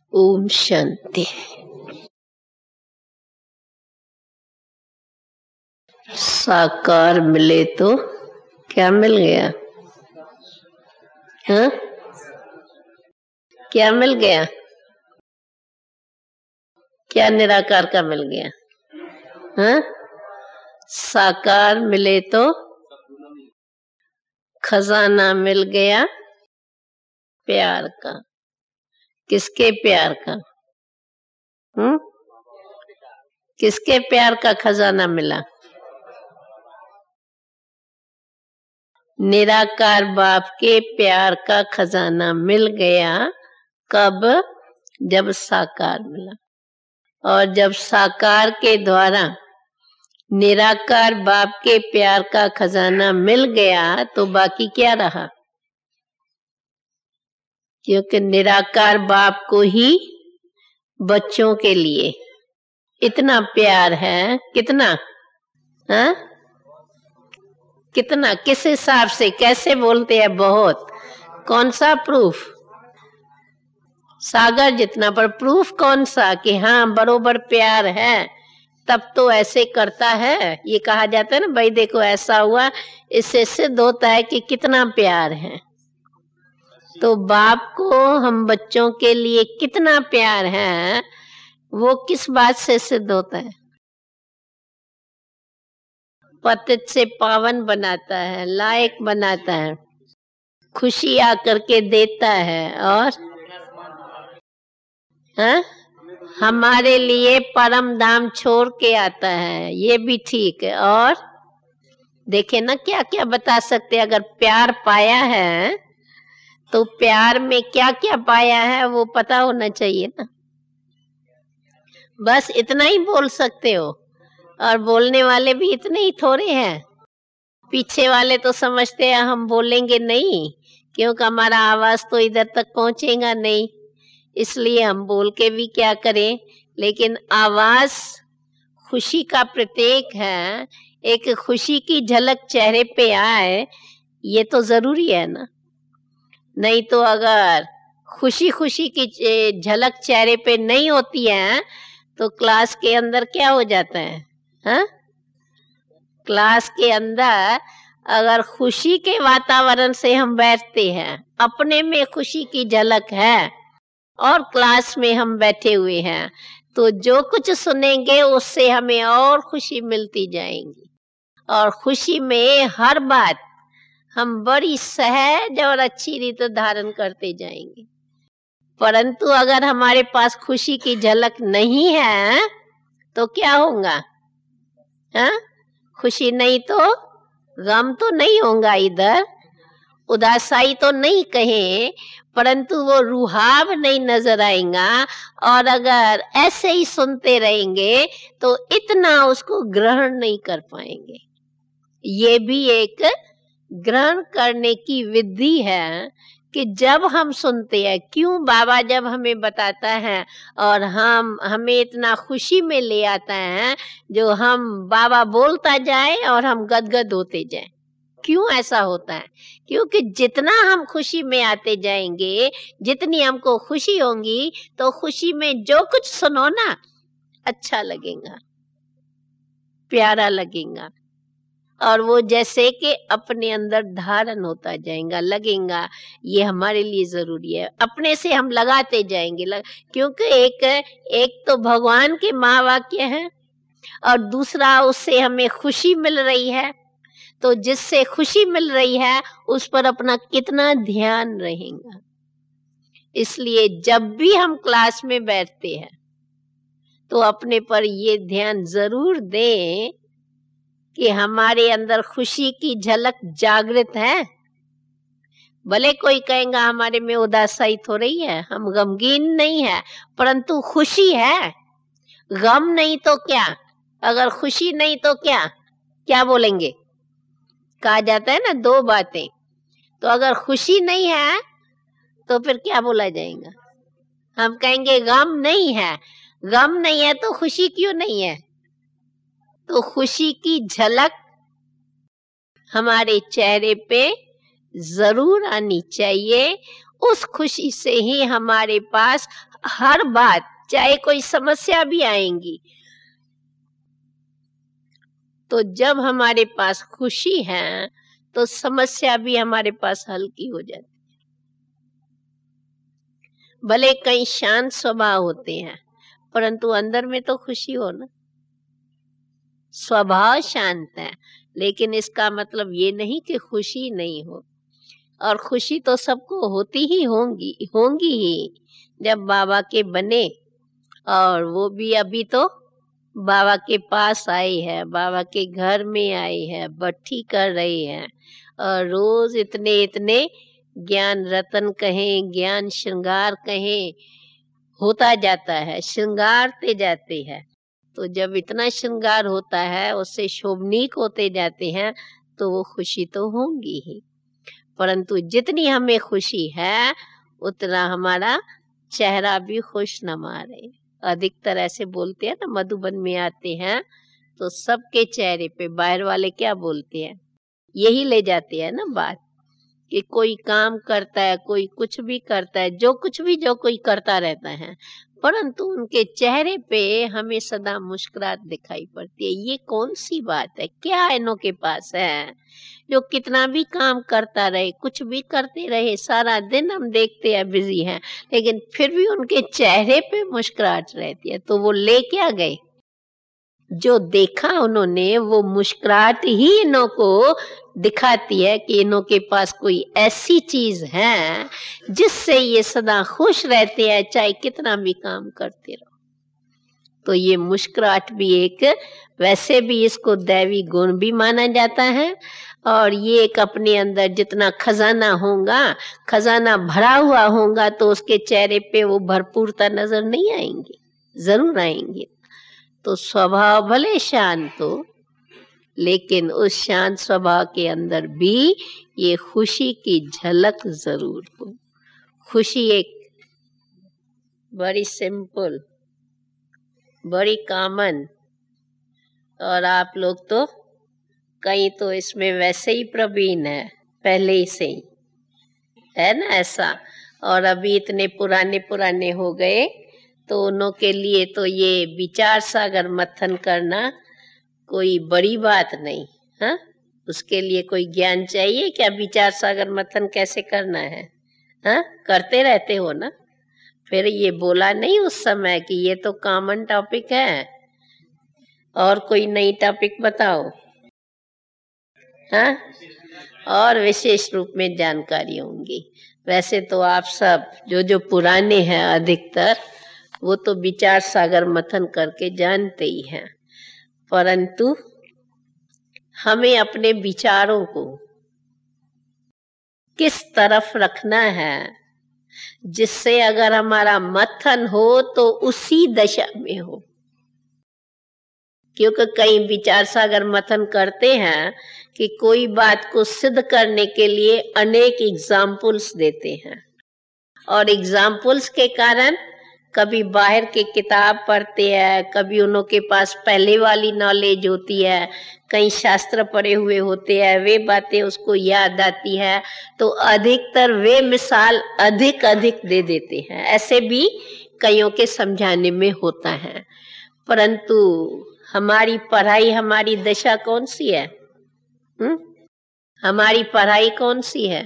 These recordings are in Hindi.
ओम शांति। साकार मिले तो क्या मिल गया? हाँ, क्या मिल गया? क्या निराकार का मिल गया? हाँ, साकार मिले तो खजाना मिल गया प्यार का। किसके प्यार का? किसके प्यार का खजाना मिला? निराकार बाप के प्यार का खजाना मिल गया। कब? जब साकार मिला। और जब साकार के द्वारा निराकार बाप के प्यार का खजाना मिल गया तो बाकी क्या रहा? क्योंकि निराकार बाप को ही बच्चों के लिए इतना प्यार है। कितना? हाँ, कितना? किस हिसाब से? कैसे बोलते हैं बहुत? कौन सा प्रूफ? सागर जितना। पर प्रूफ कौन सा कि हाँ बरोबर प्यार है? तब तो ऐसे करता है। ये कहा जाता है ना, भाई देखो ऐसा हुआ, इससे सिद्ध होता है कि कितना प्यार है। तो बाप को हम बच्चों के लिए कितना प्यार है, वो किस बात से सिद्ध होता है? पतित से पावन बनाता है, लायक बनाता है, खुशी आकर के देता है, और हाँ, हमारे लिए परम धाम छोड़ के आता है। ये भी ठीक है। और देखे ना क्या क्या बता सकते। अगर प्यार पाया है तो प्यार में क्या क्या पाया है वो पता होना चाहिए ना। बस इतना ही बोल सकते हो। और बोलने वाले भी इतने ही थोड़े हैं। पीछे वाले तो समझते हैं हम बोलेंगे नहीं, क्योंकि हमारा आवाज तो इधर तक पहुंचेगा नहीं, इसलिए हम बोल के भी क्या करें। लेकिन आवाज खुशी का प्रतीक है। एक खुशी की झलक चेहरे पे आए, ये तो जरूरी है ना। नहीं तो अगर खुशी खुशी की झलक चेहरे पे नहीं होती है तो क्लास के अंदर क्या हो जाता है? हाँ, क्लास के अंदर अगर खुशी के वातावरण से हम बैठते हैं, अपने में खुशी की झलक है और क्लास में हम बैठे हुए हैं, तो जो कुछ सुनेंगे उससे हमें और खुशी मिलती जाएगी। और खुशी में हर बात हम बड़ी सहज और अच्छी रीति धारण करते जाएंगे। परंतु अगर हमारे पास खुशी की झलक नहीं है तो क्या होगा? हाँ, खुशी नहीं तो गम तो नहीं होगा, इधर उदासाई तो नहीं कहे, परंतु वो रुहाब नहीं नजर आएगा। और अगर ऐसे ही सुनते रहेंगे तो इतना उसको ग्रहण नहीं कर पाएंगे। ये भी एक ग्रहण करने की विधि है कि जब हम सुनते हैं, क्यों बाबा जब हमें बताता है और हमें इतना खुशी में ले आता है, जो हम बाबा बोलता जाए और हम गदगद होते जाए। क्यों ऐसा होता है? क्योंकि जितना हम खुशी में आते जाएंगे, जितनी हमको खुशी होगी, तो खुशी में जो कुछ सुनो ना अच्छा लगेगा, प्यारा लगेगा, और वो जैसे कि अपने अंदर धारण होता जाएगा, लगेगा। ये हमारे लिए जरूरी है। अपने से हम लगाते जाएंगे क्योंकि एक तो भगवान के महावाक्य है और दूसरा उससे हमें खुशी मिल रही है। तो जिससे खुशी मिल रही है उस पर अपना कितना ध्यान रहेगा। इसलिए जब भी हम क्लास में बैठते हैं तो अपने पर ये ध्यान जरूर दें कि हमारे अंदर खुशी की झलक जागृत है। भले कोई कहेगा हमारे में उदासाई थोड़ी है, हम गमगीन नहीं है, परंतु खुशी है। गम नहीं तो क्या? अगर खुशी नहीं तो क्या? क्या बोलेंगे? कहा जाता है ना दो बातें। तो अगर खुशी नहीं है तो फिर क्या बोला जाएगा? हम कहेंगे गम नहीं है। गम नहीं है तो खुशी क्यों नहीं है? तो खुशी की झलक हमारे चेहरे पे जरूर आनी चाहिए। उस खुशी से ही हमारे पास हर बात, चाहे कोई समस्या भी आएंगी, तो जब हमारे पास खुशी है तो समस्या भी हमारे पास हल्की हो जाती है। भले कई शांत स्वभाव होते हैं, परंतु अंदर में तो खुशी हो ना। स्वभाव शांत है, लेकिन इसका मतलब ये नहीं कि खुशी नहीं हो। और खुशी तो सबको होती ही होंगी ही जब बाबा के बने। और वो भी अभी तो बाबा के पास आई है, बाबा के घर में आई है, भट्ठी कर रही है, और रोज इतने इतने ज्ञान रतन कहें, ज्ञान श्रृंगार कहें, होता जाता है, श्रृंगारते जाते हैं। तो जब इतना श्रृंगार होता है, उससे शोभनीक होते जाते हैं, तो वो खुशी तो होंगी ही। परंतु जितनी हमें खुशी है, उतना हमारा चेहरा भी खुशनुमा रहे। अधिकतर ऐसे बोलते हैं ना, मधुबन में आते हैं तो सबके चेहरे पे बाहर वाले क्या बोलते हैं, यही ले जाते हैं ना बात, कि कोई काम करता है, कोई कुछ भी करता है, जो कोई करता रहता है, परंतु उनके चेहरे पे हमें सदा मुस्कुराहट दिखाई पड़ती है। ये कौन सी बात है, क्या इनों के पास है जो कितना भी काम करता रहे, कुछ भी करते रहे, सारा दिन हम देखते हैं बिजी हैं, लेकिन फिर भी उनके चेहरे पे मुस्कुराहट रहती है। तो वो ले क्या गए, जो देखा उन्होंने वो मुस्कुराहट ही इन्हों को दिखाती है कि इन्हों के पास कोई ऐसी चीज है जिससे ये सदा खुश रहते हैं, चाहे कितना भी काम करते रहो। तो ये मुस्कुराहट भी एक, वैसे भी इसको दैवी गुण भी माना जाता है। और ये एक अपने अंदर जितना खजाना होगा, खजाना भरा हुआ होगा, तो उसके चेहरे पे वो भरपूरता नजर नहीं आएंगी, जरूर आएंगे। तो स्वभाव भले शांत हो, लेकिन उस शांत स्वभाव के अंदर भी ये खुशी की झलक जरूर हो। खुशी एक बड़ी सिंपल, बड़ी कॉमन, और आप लोग तो कहीं तो इसमें वैसे ही प्रवीण है, पहले ही से ही है ना ऐसा। और अभी इतने पुराने हो गए, तो उन्हों के लिए तो ये विचार सागर मंथन करना कोई बड़ी बात नहीं। हाँ, उसके लिए कोई ज्ञान चाहिए क्या, विचार सागर मंथन कैसे करना है? हाँ, करते रहते हो ना। फिर ये बोला नहीं उस समय कि ये तो कॉमन टॉपिक है, और कोई नई टॉपिक बताओ। हाँ, और विशेष रूप में जानकारी होंगी। वैसे तो आप सब जो पुराने हैं अधिकतर, वो तो विचार सागर मंथन करके जानते ही हैं, परंतु हमें अपने विचारों को किस तरफ रखना है, जिससे अगर हमारा मंथन हो तो उसी दशा में हो। क्योंकि कई विचार सागर मंथन करते हैं कि कोई बात को सिद्ध करने के लिए अनेक एग्जाम्पल्स देते हैं, और एग्जाम्पल्स के कारण कभी बाहर के किताब पढ़ते हैं, कभी उन्हों के पास पहले वाली नॉलेज होती है, कई शास्त्र पढ़े हुए होते हैं, वे बातें उसको याद आती है, तो अधिकतर वे मिसाल अधिक दे देते हैं। ऐसे भी कईयों के समझाने में होता है। परंतु हमारी पढ़ाई, हमारी दशा कौन सी है? हमारी पढ़ाई कौन सी है?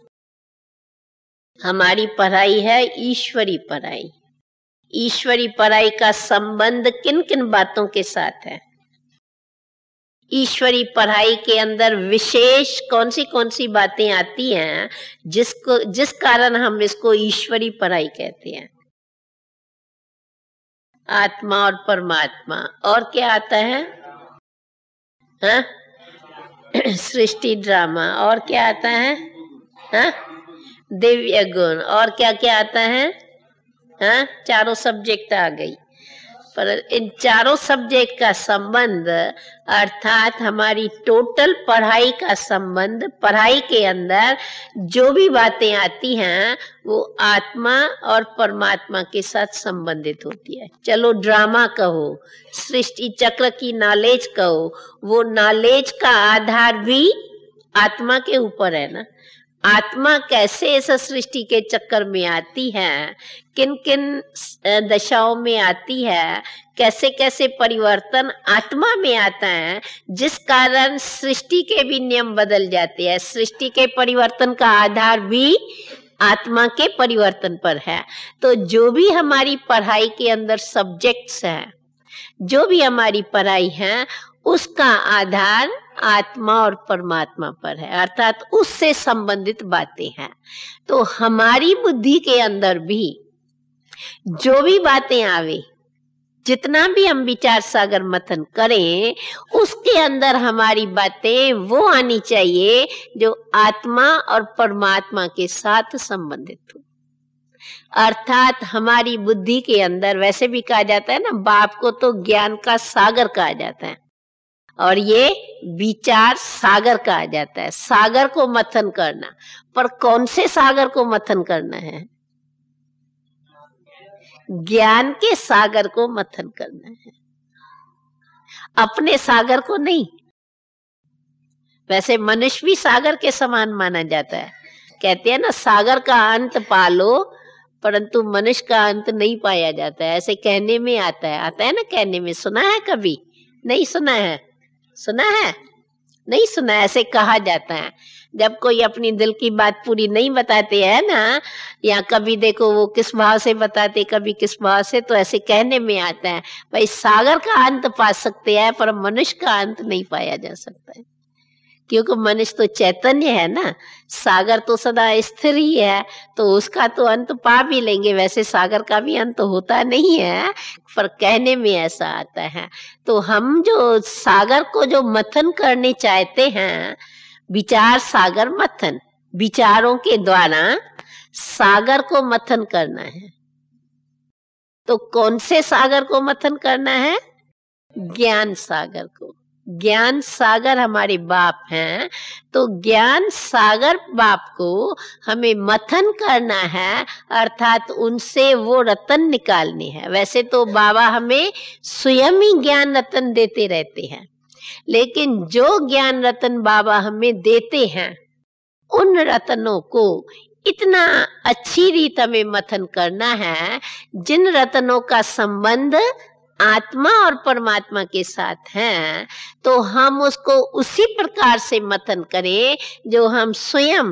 हमारी पढ़ाई है ईश्वरी पढ़ाई। ईश्वरी पढ़ाई का संबंध किन किन बातों के साथ है? ईश्वरी पढ़ाई के अंदर विशेष कौन सी बातें आती हैं जिस कारण हम इसको ईश्वरी पढ़ाई कहते हैं? आत्मा और परमात्मा, और क्या आता है? हाँ? सृष्टि ड्रामा, और क्या आता है? हाँ? दिव्य गुण, और क्या क्या आता है? हाँ, चारों सब्जेक्ट आ गई। पर इन चारों सब्जेक्ट का संबंध, अर्थात हमारी टोटल पढ़ाई का संबंध, पढ़ाई के अंदर जो भी बातें आती हैं वो आत्मा और परमात्मा के साथ संबंधित होती है। चलो ड्रामा कहो, सृष्टि चक्र की नॉलेज कहो, वो नॉलेज का आधार भी आत्मा के ऊपर है ना। आत्मा कैसे इस सृष्टि के चक्कर में आती है, किन किन दशाओं में आती है, कैसे कैसे परिवर्तन आत्मा में आता है, जिस कारण सृष्टि के भी नियम बदल जाते हैं। सृष्टि के परिवर्तन का आधार भी आत्मा के परिवर्तन पर है। तो जो भी हमारी पढ़ाई के अंदर सब्जेक्ट्स हैं, जो भी हमारी पढ़ाई है, उसका आधार आत्मा और परमात्मा पर है, अर्थात उससे संबंधित बातें हैं। तो हमारी बुद्धि के अंदर भी जो भी बातें आवे, जितना भी हम विचार सागर मंथन करें, उसके अंदर हमारी बातें वो आनी चाहिए जो आत्मा और परमात्मा के साथ संबंधित हो। अर्थात हमारी बुद्धि के अंदर, वैसे भी कहा जाता है ना, बाप को तो ज्ञान का सागर कहा जाता है और ये विचार सागर कहा जाता है। सागर को मंथन करना, पर कौन से सागर को मंथन करना है? ज्ञान के सागर को मंथन करना है, अपने सागर को नहीं। वैसे मनुष्य भी सागर के समान माना जाता है। कहते हैं ना, सागर का अंत पालो, परंतु मनुष्य का अंत नहीं पाया जाता है। ऐसे कहने में आता है ना, कहने में। सुना है कभी? नहीं सुना है? सुना है? नहीं सुना? ऐसे कहा जाता है जब कोई अपनी दिल की बात पूरी नहीं बताते हैं ना, या कभी देखो वो किस भाव से बताते, कभी किस भाव से, तो ऐसे कहने में आता है भाई सागर का अंत पा सकते हैं पर मनुष्य का अंत नहीं पाया जा सकता है, क्योंकि मनुष्य तो चैतन्य है ना, सागर तो सदा स्थिर ही है, तो उसका तो अंत पा भी लेंगे। वैसे सागर का भी अंत होता नहीं है, पर कहने में ऐसा आता है। तो हम जो सागर को जो मंथन करने चाहते हैं, विचार सागर मंथन, विचारों के द्वारा सागर को मंथन करना है। तो कौन से सागर को मंथन करना है? ज्ञान सागर को। ज्ञान सागर हमारे बाप हैं, तो ज्ञान सागर बाप को हमें मंथन करना है, अर्थात उनसे वो रतन निकालने हैं। वैसे तो बाबा हमें स्वयं ही ज्ञान रतन देते रहते हैं, लेकिन जो ज्ञान रतन बाबा हमें देते हैं, उन रतनों को इतना अच्छी रीत हमें मंथन करना है, जिन रतनों का संबंध आत्मा और परमात्मा के साथ है, तो हम उसको उसी प्रकार से मंथन करें जो हम स्वयं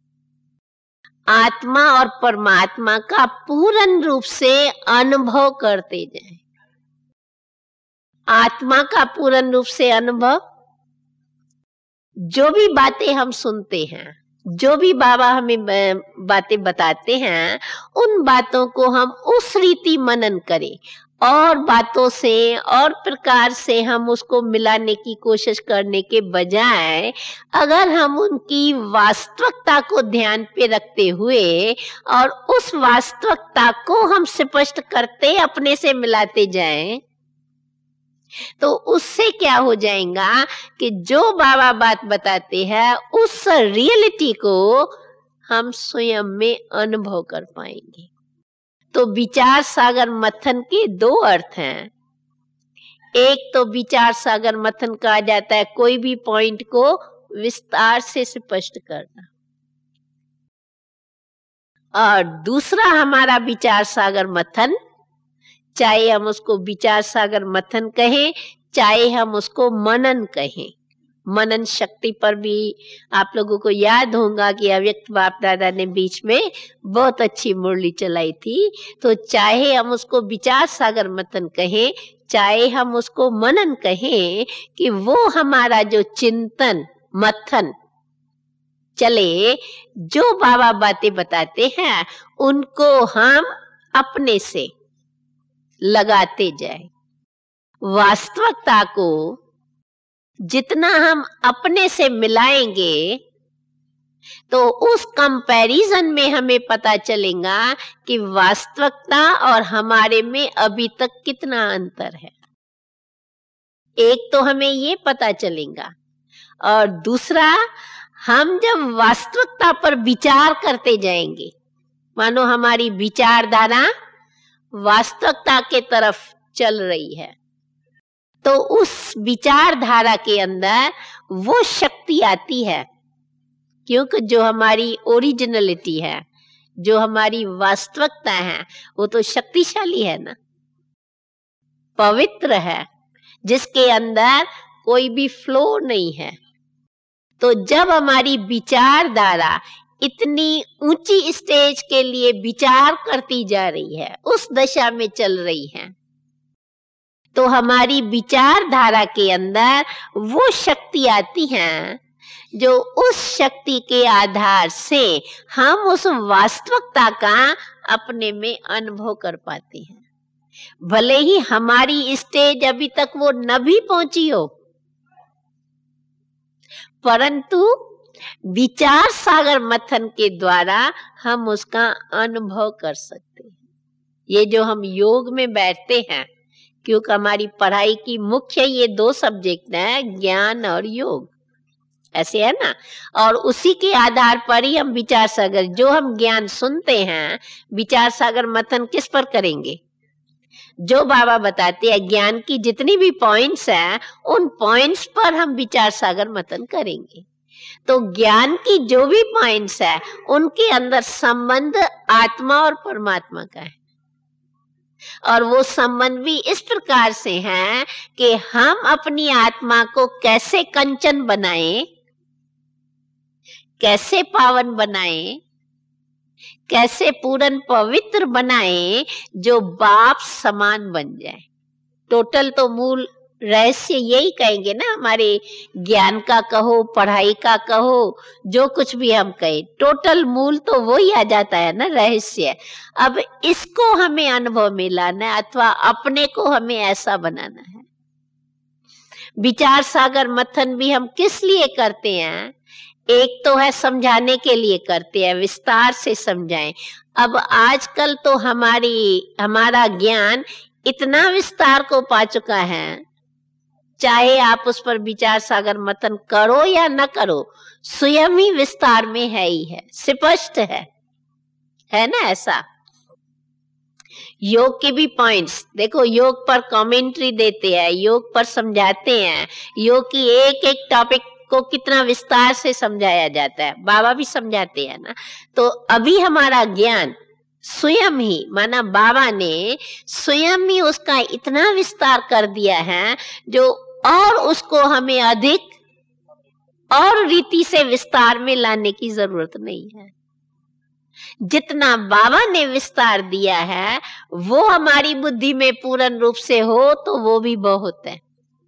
आत्मा और परमात्मा का पूर्ण रूप से अनुभव करते जाएं। आत्मा का पूर्ण रूप से अनुभव, जो भी बातें हम सुनते हैं, जो भी बाबा हमें बातें बताते हैं, उन बातों को हम उस रीति मनन करें, और बातों से और प्रकार से हम उसको मिलाने की कोशिश करने के बजाय, अगर हम उनकी वास्तविकता को ध्यान पे रखते हुए और उस वास्तविकता को हम स्पष्ट करते अपने से मिलाते जाएं, तो उससे क्या हो जाएगा कि जो बाबा बात बताते हैं उस रियलिटी को हम स्वयं में अनुभव कर पाएंगे। तो विचार सागर मंथन के दो अर्थ हैं। एक तो विचार सागर मंथन कहा जाता है कोई भी पॉइंट को विस्तार से स्पष्ट करना, और दूसरा हमारा विचार सागर मंथन, चाहे हम उसको विचार सागर मंथन कहें, चाहे हम उसको मनन कहें। मनन शक्ति पर भी आप लोगों को याद होगा कि अव्यक्त बाप दादा ने बीच में बहुत अच्छी मुरली चलाई थी। तो चाहे हम उसको विचार सागर मंथन कहें, चाहे हम उसको मनन कहें, कि वो हमारा जो चिंतन मंथन चले, जो बाबा बातें बताते हैं उनको हम अपने से लगाते जाए। वास्तविकता को जितना हम अपने से मिलाएंगे, तो उस कंपैरिजन में हमें पता चलेगा कि वास्तविकता और हमारे में अभी तक कितना अंतर है। एक तो हमें ये पता चलेगा, और दूसरा, हम जब वास्तविकता पर विचार करते जाएंगे, मानो हमारी विचारधारा वास्तविकता के तरफ चल रही है, तो उस विचारधारा के अंदर वो शक्ति आती है क्योंकि जो हमारी ओरिजिनलिटी है, जो हमारी वास्तविकता है, वो तो शक्तिशाली है ना, पवित्र है, जिसके अंदर कोई भी फ्लो नहीं है। तो जब हमारी विचारधारा इतनी ऊंची स्टेज के लिए विचार करती जा रही है, उस दशा में चल रही है, तो हमारी विचारधारा के अंदर वो शक्ति आती है जो उस शक्ति के आधार से हम उस वास्तविकता का अपने में अनुभव कर पाते हैं। भले ही हमारी स्टेज अभी तक वो न भी पहुंची हो, परंतु विचार सागर मंथन के द्वारा हम उसका अनुभव कर सकते हैं। ये जो हम योग में बैठते हैं, क्योंकि हमारी पढ़ाई की मुख्य ये 2 सब्जेक्ट है, ज्ञान और योग, ऐसे है ना, और उसी के आधार पर ही हम विचार सागर, जो हम ज्ञान सुनते हैं, विचार सागर मंथन किस पर करेंगे? जो बाबा बताते हैं ज्ञान की जितनी भी पॉइंट्स हैं, उन पॉइंट्स पर हम विचार सागर मंथन करेंगे। तो ज्ञान की जो भी पॉइंट्स है, उनके अंदर संबंध आत्मा और परमात्मा का है, और वो संबंध भी इस प्रकार से है कि हम अपनी आत्मा को कैसे कंचन बनाएं, कैसे पावन बनाएं, कैसे पूर्ण पवित्र बनाएं, जो बाप समान बन जाए। टोटल तो मूल रहस्य यही कहेंगे ना, हमारे ज्ञान का कहो, पढ़ाई का कहो, जो कुछ भी हम कहें, टोटल मूल तो वही आ जाता है ना, रहस्य। अब इसको हमें अनुभव में लाना है, अथवा अपने को हमें ऐसा बनाना है। विचार सागर मंथन भी हम किस लिए करते हैं? एक तो है समझाने के लिए करते हैं, विस्तार से समझाएं। अब आजकल तो हमारा ज्ञान इतना विस्तार को पा चुका है, चाहे आप उस पर विचार सागर मंथन करो या न करो, स्वयं ही विस्तार में है ही है, स्पष्ट है ना। ऐसा योग के भी पॉइंट्स देखो, योग पर कमेंट्री देते हैं, योग पर समझाते हैं, योग की एक एक टॉपिक को कितना विस्तार से समझाया जाता है, बाबा भी समझाते हैं ना। तो अभी हमारा ज्ञान स्वयं ही, माना बाबा ने स्वयं ही उसका इतना विस्तार कर दिया है, जो और उसको हमें अधिक और रीति से विस्तार में लाने की जरूरत नहीं है। जितना बाबा ने विस्तार दिया है, वो हमारी बुद्धि में पूर्ण रूप से हो तो वो भी बहुत है।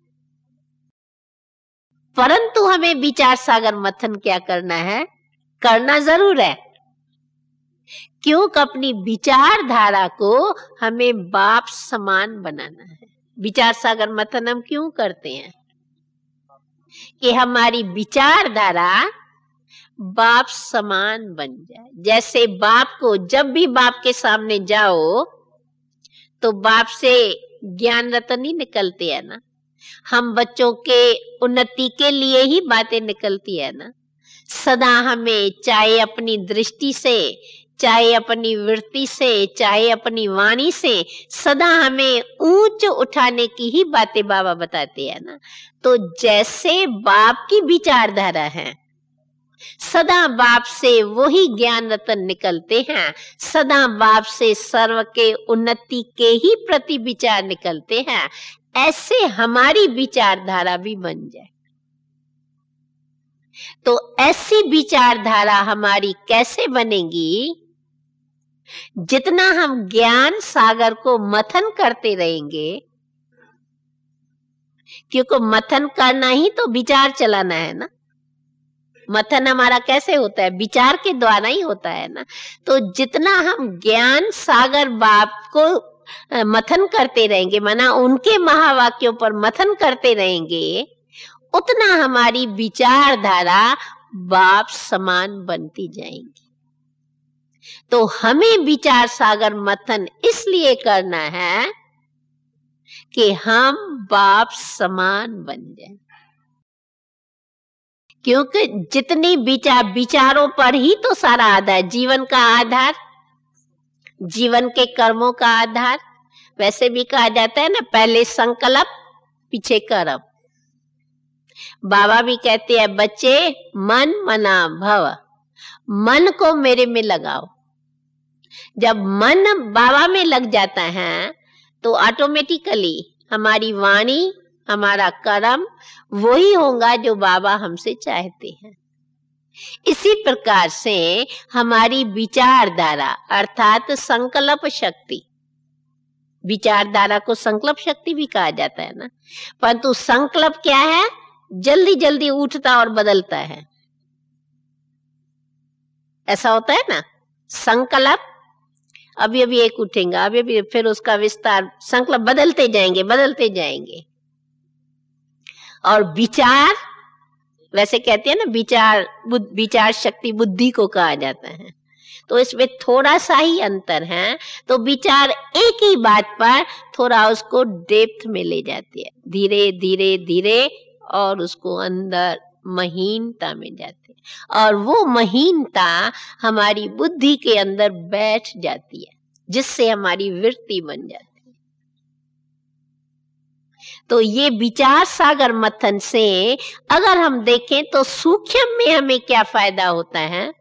परंतु हमें विचार सागर मंथन क्या करना है? करना जरूर है, क्योंकि अपनी विचारधारा को हमें बाप समान बनाना है। विचार सागर मंथन हम क्यों करते हैं? कि हमारी विचारधारा बाप समान बन जाए। जैसे बाप को, जब भी बाप के सामने जाओ तो बाप से ज्ञान रतन ही निकलती है ना। हम बच्चों के उन्नति के लिए ही बातें निकलती है ना। सदा हमें, चाहे अपनी दृष्टि से, चाहे अपनी वृत्ति से, चाहे अपनी वाणी से, सदा हमें ऊंच उठाने की ही बातें बाबा बताते हैं ना। तो जैसे बाप की विचारधारा है, सदा बाप से वही ज्ञान रतन निकलते हैं, सदा बाप से सर्व के उन्नति के ही प्रति विचार निकलते हैं, ऐसे हमारी विचारधारा भी बन जाए। तो ऐसी विचारधारा हमारी कैसे बनेगी? जितना हम ज्ञान सागर को मंथन करते रहेंगे, क्योंकि मंथन करना ही तो विचार चलाना है ना। मंथन हमारा कैसे होता है? विचार के द्वारा ही होता है ना। तो जितना हम ज्ञान सागर बाप को मंथन करते रहेंगे, माना उनके महावाक्यों पर मंथन करते रहेंगे, उतना हमारी विचारधारा बाप समान बनती जाएगी। तो हमें विचार सागर मंथन इसलिए करना है कि हम बाप समान बन जाएं। क्योंकि जितनी विचारों पर ही तो सारा आधार, जीवन का आधार, जीवन के कर्मों का आधार। वैसे भी कहा जाता है ना, पहले संकल्प पीछे कर्म। बाबा भी कहते हैं बच्चे मन मना भव, मन को मेरे में लगाओ। जब मन बाबा में लग जाता है तो ऑटोमेटिकली हमारी वाणी, हमारा कर्म वही होगा जो बाबा हमसे चाहते हैं। इसी प्रकार से हमारी विचारधारा अर्थात संकल्प शक्ति, विचारधारा को संकल्प शक्ति भी कहा जाता है ना, परंतु संकल्प क्या है? जल्दी जल्दी उठता और बदलता है, ऐसा होता है ना। संकल्प अभी अभी एक उठेगा, अभी अभी फिर उसका विस्तार, संकल्प बदलते जाएंगे बदलते जाएंगे। और विचार, वैसे कहते हैं ना विचार शक्ति बुद्धि को कहा जाता है, तो इसमें थोड़ा सा ही अंतर है। तो विचार एक ही बात पर थोड़ा उसको डेप्थ में ले जाती है, धीरे धीरे धीरे, और उसको अंदर महीनता में जाती है, और वो महीनता हमारी बुद्धि के अंदर बैठ जाती है, जिससे हमारी वृत्ति बन जाती है। तो ये विचार सागर मथन से अगर हम देखें तो सूक्ष्म में हमें क्या फायदा होता है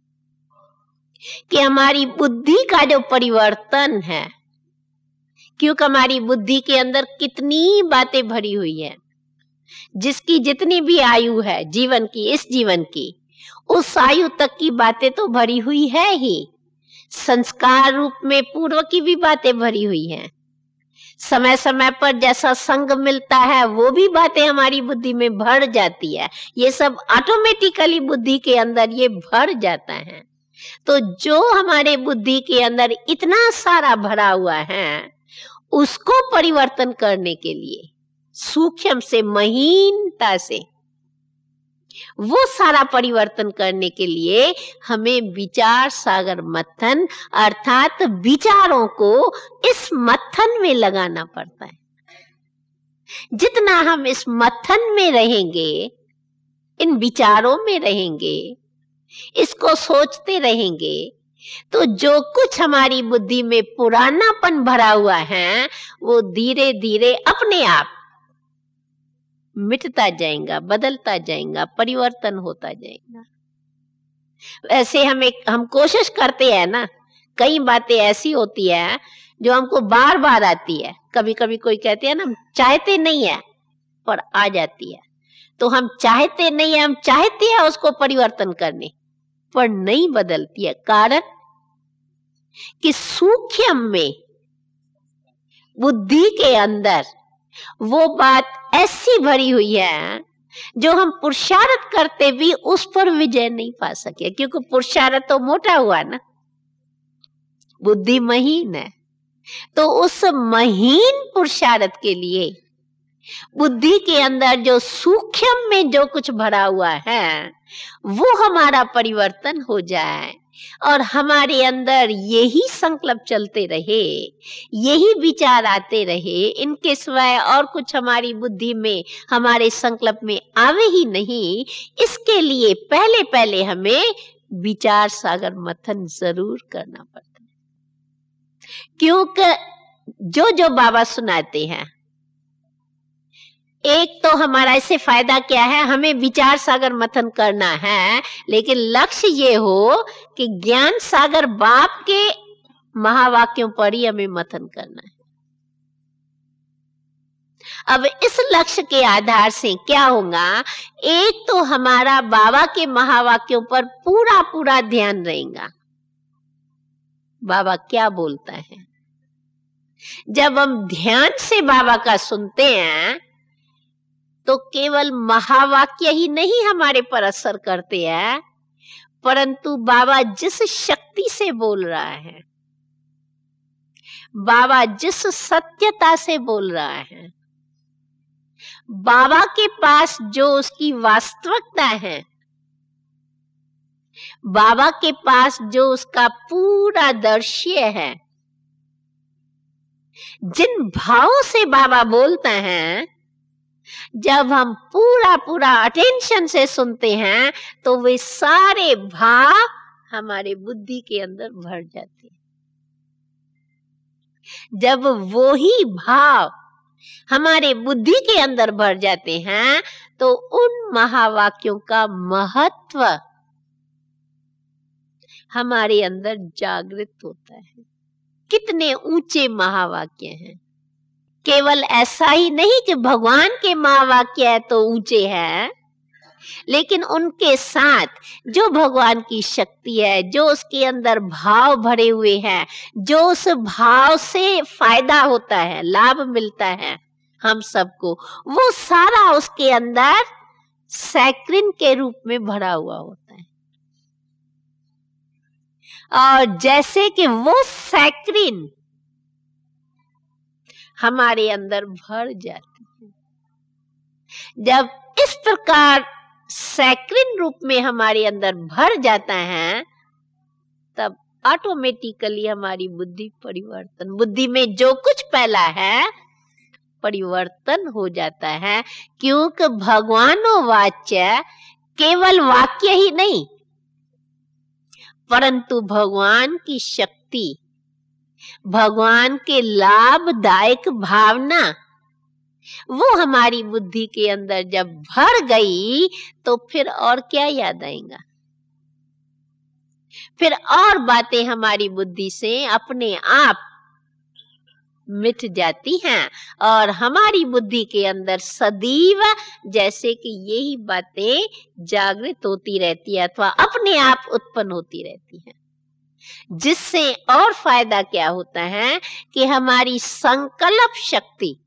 कि हमारी बुद्धि का जो परिवर्तन है, क्योंकि हमारी बुद्धि के अंदर कितनी बातें भरी हुई है, जिसकी जितनी भी आयु है जीवन की, इस जीवन की, उस आयु तक की बातें तो भरी हुई है ही। संस्कार रूप में पूर्व की भी बातें भरी हुई हैं। समय समय पर जैसा संग मिलता है वो भी बातें हमारी बुद्धि में भर जाती है। ये सब ऑटोमेटिकली बुद्धि के अंदर ये भर जाता है। तो जो हमारे बुद्धि के अंदर इतना सारा भरा हुआ है, उसको परिवर्तन करने के लिए, सूक्ष्म से महीनता से वो सारा परिवर्तन करने के लिए हमें विचार सागर मथन अर्थात विचारों को इस मथन में लगाना पड़ता है। जितना हम इस मथन में रहेंगे, इन विचारों में रहेंगे, इसको सोचते रहेंगे, तो जो कुछ हमारी बुद्धि में पुरानापन भरा हुआ है वो धीरे धीरे अपने आप मिटता जाएगा, बदलता जाएगा, परिवर्तन होता जाएगा। ऐसे हम कोशिश करते हैं ना, कई बातें ऐसी होती है जो हमको बार बार आती है। कभी कभी कोई कहते हैं ना चाहते नहीं है पर आ जाती है, तो हम चाहते नहीं है, हम चाहते हैं उसको परिवर्तन करने पर नहीं बदलती है। कारण कि सूक्ष्म में बुद्धि के अंदर वो बात ऐसी भरी हुई है जो हम पुरुषार्थ करते भी उस पर विजय नहीं पा सके, क्योंकि पुरुषार्थ तो मोटा हुआ ना, बुद्धि महीन है। तो उस महीन पुरुषार्थ के लिए बुद्धि के अंदर जो सूक्ष्म में जो कुछ भरा हुआ है वो हमारा परिवर्तन हो जाए और हमारे अंदर यही संकल्प चलते रहे, यही विचार आते रहे, इनके सिवाय और कुछ हमारी बुद्धि में, हमारे संकल्प में आवे ही नहीं। इसके लिए पहले पहले हमें विचार सागर मथन जरूर करना पड़ता है, क्योंकि जो बाबा सुनाते हैं, एक तो हमारा इससे फायदा क्या है, हमें विचार सागर मथन करना है, लेकिन लक्ष्य ये हो कि ज्ञान सागर बाप के महावाक्यों पर ही हमें मथन करना है। अब इस लक्ष्य के आधार से क्या होगा, एक तो हमारा बाबा के महावाक्यों पर पूरा पूरा ध्यान रहेगा, बाबा क्या बोलता है। जब हम ध्यान से बाबा का सुनते हैं तो केवल महावाक्य ही नहीं हमारे पर असर करते हैं, परंतु बाबा जिस शक्ति से बोल रहा है, बाबा जिस सत्यता से बोल रहा है, बाबा के पास जो उसकी वास्तविकता है, बाबा के पास जो उसका पूरा दृश्य है, जिन भावों से बाबा बोलता है, जब हम पूरा पूरा अटेंशन से सुनते हैं तो वे सारे भाव हमारे बुद्धि के अंदर भर जाते हैं। जब वो ही भाव हमारे बुद्धि के अंदर भर जाते हैं तो उन महावाक्यों का महत्व हमारे अंदर जागृत होता है। कितने ऊंचे महावाक्य हैं। केवल ऐसा ही नहीं कि भगवान के महावाक्य है तो ऊंचे हैं, लेकिन उनके साथ जो भगवान की शक्ति है, जो उसके अंदर भाव भरे हुए हैं, जो उस भाव से फायदा होता है, लाभ मिलता है हम सबको, वो सारा उसके अंदर सैक्रिन के रूप में भरा हुआ होता है। और जैसे कि वो सैक्रिन हमारे अंदर भर जाती है, जब इस प्रकार सैक्रिन रूप में हमारे अंदर भर जाता है, तब ऑटोमेटिकली हमारी बुद्धि में जो कुछ पहला है परिवर्तन हो जाता है। क्योंकि भगवानो वाच्य केवल वाक्य ही नहीं, परंतु भगवान की शक्ति, भगवान के लाभदायक भावना, वो हमारी बुद्धि के अंदर जब भर गई तो फिर और क्या याद आएगा? फिर और बातें हमारी बुद्धि से अपने आप मिट जाती हैं और हमारी बुद्धि के अंदर सदैव जैसे कि यही बातें जागृत होती रहती है अथवा अपने आप उत्पन्न होती रहती हैं। जिससे और फायदा क्या होता है कि हमारी संकल्प शक्ति,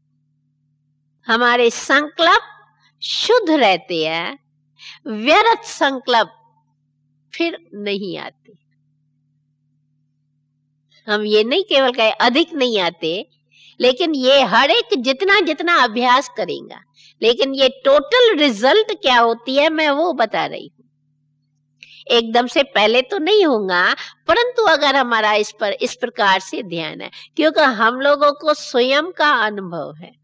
हमारे संकल्प शुद्ध रहते हैं, व्यर्थ संकल्प फिर नहीं आते। हम ये नहीं केवल कहे अधिक नहीं आते, लेकिन ये हर एक जितना जितना अभ्यास करेगा, लेकिन ये टोटल रिजल्ट क्या होती है मैं वो बता रही हूँ। एकदम से पहले तो नहीं होगा, परंतु अगर हमारा इस पर इस प्रकार से ध्यान है, क्योंकि हम लोगों को स्वयं का अनुभव है।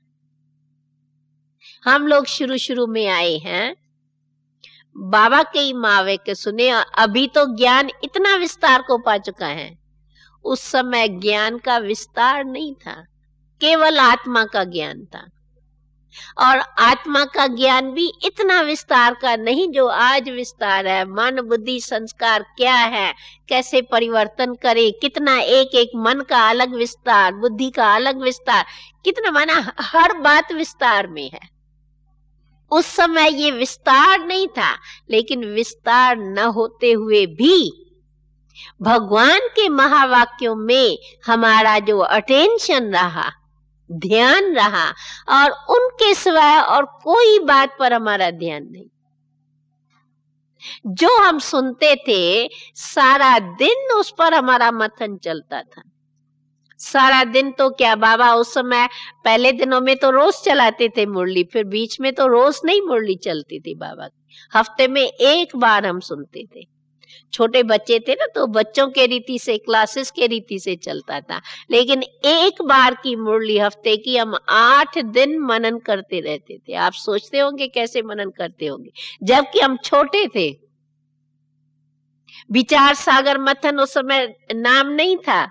हम लोग शुरू में आए हैं, बाबा के ही मावे के सुने, अभी तो ज्ञान इतना विस्तार को पा चुका है। उस समय ज्ञान का विस्तार नहीं था, केवल आत्मा का ज्ञान था। और आत्मा का ज्ञान भी इतना विस्तार का नहीं जो आज विस्तार है। मन बुद्धि संस्कार क्या है, कैसे परिवर्तन करे, कितना एक एक मन का अलग विस्तार, बुद्धि का अलग विस्तार, कितना माना हर बात विस्तार में है। उस समय ये विस्तार नहीं था, लेकिन विस्तार न होते हुए भी भगवान के महावाक्यों में हमारा जो अटेंशन रहा, ध्यान रहा, और उनके सिवाय और कोई बात पर हमारा ध्यान नहीं। जो हम सुनते थे सारा दिन उस पर हमारा मंथन चलता था। सारा दिन तो क्या, बाबा उस समय पहले दिनों में तो रोज चलाते थे मुरली, फिर बीच में तो रोज नहीं मुरली चलती थी बाबा की, हफ्ते में एक बार हम सुनते थे। छोटे बच्चे थे ना, तो बच्चों के रीति से, क्लासेस के रीति से चलता था, लेकिन एक बार की मुरली हफ्ते की हम 8 दिन मनन करते रहते थे। आप सोचते होंगे कैसे मनन करते होंगे, जबकि हम छोटे थे। विचार सागर मथन उस समय नाम नहीं था,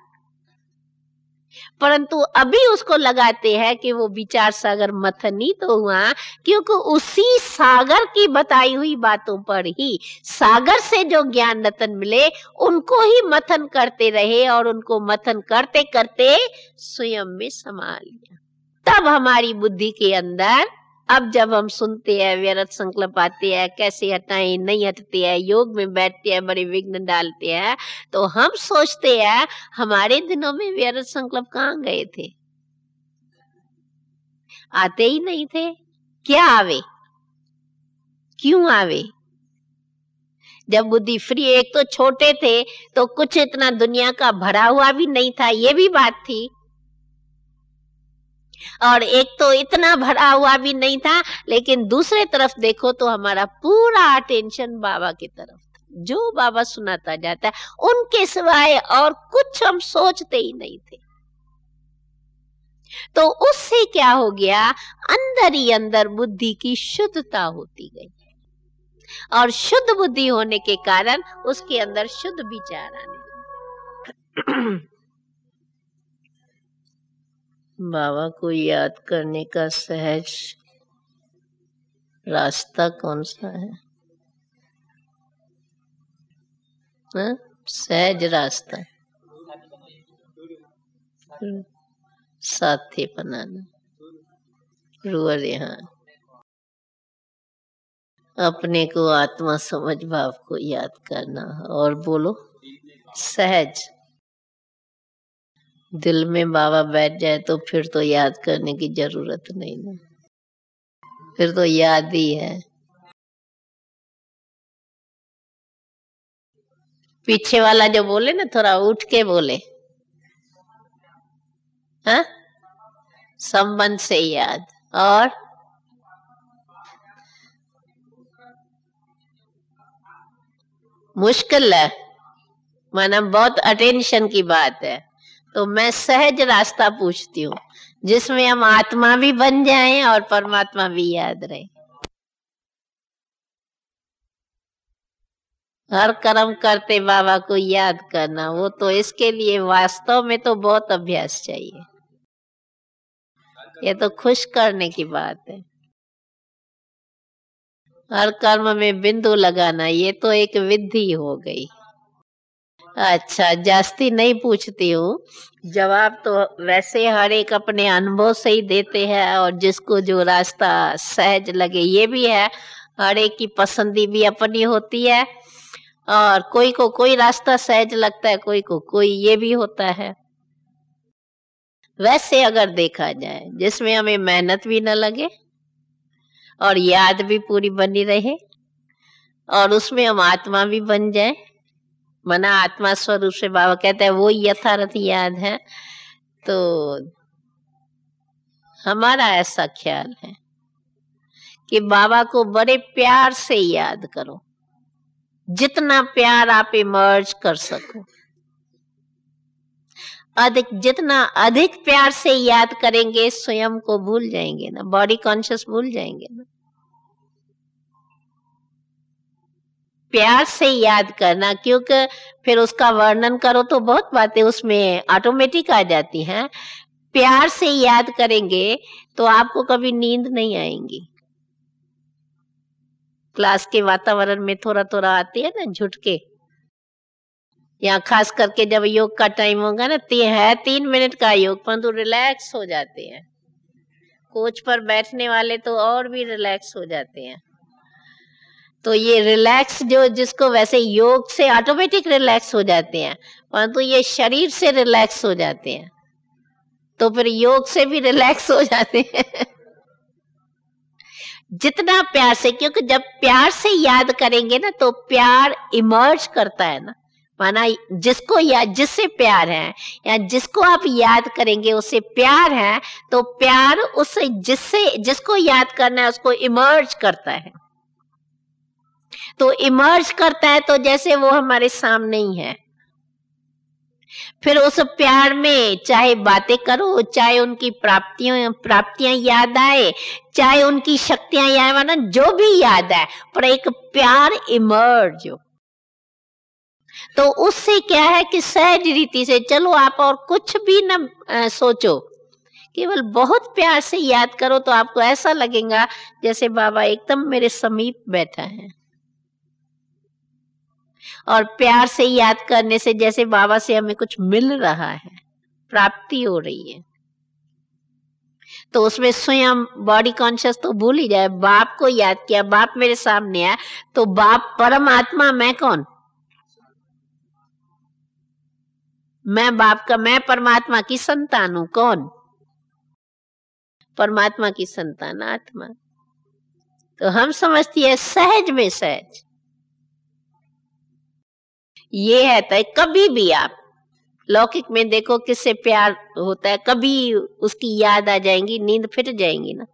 परंतु अभी उसको लगाते हैं कि वो विचार सागर मथन ही तो हुआ, क्योंकि उसी सागर की बताई हुई बातों पर ही, सागर से जो ज्ञान रतन मिले उनको ही मथन करते रहे, और उनको मथन करते करते स्वयं में समा लिया। तब हमारी बुद्धि के अंदर, अब जब हम सुनते हैं व्यर्थ संकल्प आते हैं, कैसे हटाएं, नहीं हटते हैं, योग में बैठते हैं, बड़े विघ्न डालते हैं, तो हम सोचते हैं हमारे दिनों में व्यर्थ संकल्प कहाँ गए थे, आते ही नहीं थे। क्या आवे, क्यों आवे? जब बुद्धि फ्री, एक तो छोटे थे तो कुछ इतना दुनिया का भरा हुआ भी नहीं था, ये भी बात थी, और एक तो इतना भरा हुआ भी नहीं था, लेकिन दूसरे तरफ देखो तो हमारा पूरा अटेंशन बाबा की तरफ था। जो बाबा सुनाता जाता है उनके सिवाय और कुछ हम सोचते ही नहीं थे। तो उससे क्या हो गया, अंदर ही अंदर बुद्धि की शुद्धता होती गई, और शुद्ध बुद्धि होने के कारण उसके अंदर शुद्ध विचार आने लगे। बाबा को याद करने का सहज रास्ता कौन सा है? हाँ? सहज रास्ता, साथी बनाना, रूअर यहाँ अपने को आत्मा समझ भाव को याद करना। और बोलो सहज। दिल में बाबा बैठ जाए तो फिर तो याद करने की जरूरत नहीं ना, फिर तो याद ही है। पीछे वाला जो बोले ना, थोड़ा उठ के बोले। हाँ, संबंध से याद। और मुश्किल है, माना बहुत अटेंशन की बात है। तो मैं सहज रास्ता पूछती हूँ जिसमें हम आत्मा भी बन जाएं और परमात्मा भी याद रहे। हर कर्म करते बाबा को याद करना, वो तो इसके लिए वास्तव में तो बहुत अभ्यास चाहिए। ये तो खुश करने की बात है। हर कर्म में बिंदु लगाना, ये तो एक विधि हो गई। अच्छा, जास्ती नहीं पूछती हूँ, जवाब तो वैसे हर एक अपने अनुभव से ही देते हैं और जिसको जो रास्ता सहज लगे। ये भी है, हर एक की पसंदी भी अपनी होती है और कोई को कोई रास्ता सहज लगता है, कोई को कोई, ये भी होता है। वैसे अगर देखा जाए जिसमें हमें मेहनत भी न लगे और याद भी पूरी बनी रहे और उसमें हम आत्मा भी बन जाए, मना आत्मा स्वरूप से बाबा कहते हैं वो यथार्थ याद है। तो हमारा ऐसा ख्याल है कि बाबा को बड़े प्यार से याद करो, जितना प्यार आप इमर्ज कर सको। जितना अधिक प्यार से याद करेंगे स्वयं को भूल जाएंगे ना, बॉडी कॉन्शियस भूल जाएंगे ना। प्यार से याद करना, क्योंकि फिर उसका वर्णन करो तो बहुत बातें उसमें ऑटोमेटिक आ जाती हैं। प्यार से याद करेंगे तो आपको कभी नींद नहीं आएंगी। क्लास के वातावरण में थोड़ा थोड़ा आती है ना झुटके, या खास करके जब योग का टाइम होगा ना, 3 मिनट का योग, परंतु रिलैक्स हो जाते हैं। कोच पर बैठने वाले तो और भी रिलैक्स हो जाते हैं। तो ये रिलैक्स जो, जिसको वैसे योग से ऑटोमेटिक रिलैक्स हो जाते हैं, परंतु ये शरीर से रिलैक्स हो जाते हैं, तो फिर योग से भी रिलैक्स हो जाते हैं। जितना प्यार से, क्योंकि जब प्यार से याद करेंगे ना तो प्यार इमर्ज करता है ना, माना जिसको याद, जिससे प्यार है या जिसको आप याद करेंगे उससे प्यार है, तो प्यार उससे जिसको याद करना है उसको इमर्ज करता है। तो इमर्ज करता है तो जैसे वो हमारे सामने ही है। फिर उस प्यार में चाहे बातें करो, चाहे उनकी प्राप्तियां याद आए, चाहे उनकी शक्तियां याद आए, जो भी याद आए, पर एक प्यार इमर्ज हो। तो उससे क्या है कि सहज रीति से चलो, आप और कुछ भी न सोचो, केवल बहुत प्यार से याद करो तो आपको ऐसा लगेगा जैसे बाबा एकदम मेरे समीप बैठा है। और प्यार से याद करने से जैसे बाबा से हमें कुछ मिल रहा है, प्राप्ति हो रही है। तो उसमें स्वयं बॉडी कॉन्शियस तो भूल ही जाए, बाप को याद किया, बाप मेरे सामने है, तो बाप परमात्मा, मैं कौन? मैं बाप का, मैं परमात्मा की संतान हूं। कौन? परमात्मा की संतान आत्मा। तो हम समझती है सहज में सहज ये है। तो कभी भी आप लौकिक में देखो किससे प्यार होता है, कभी उसकी याद आ जाएंगी, नींद फिट जाएंगी ना,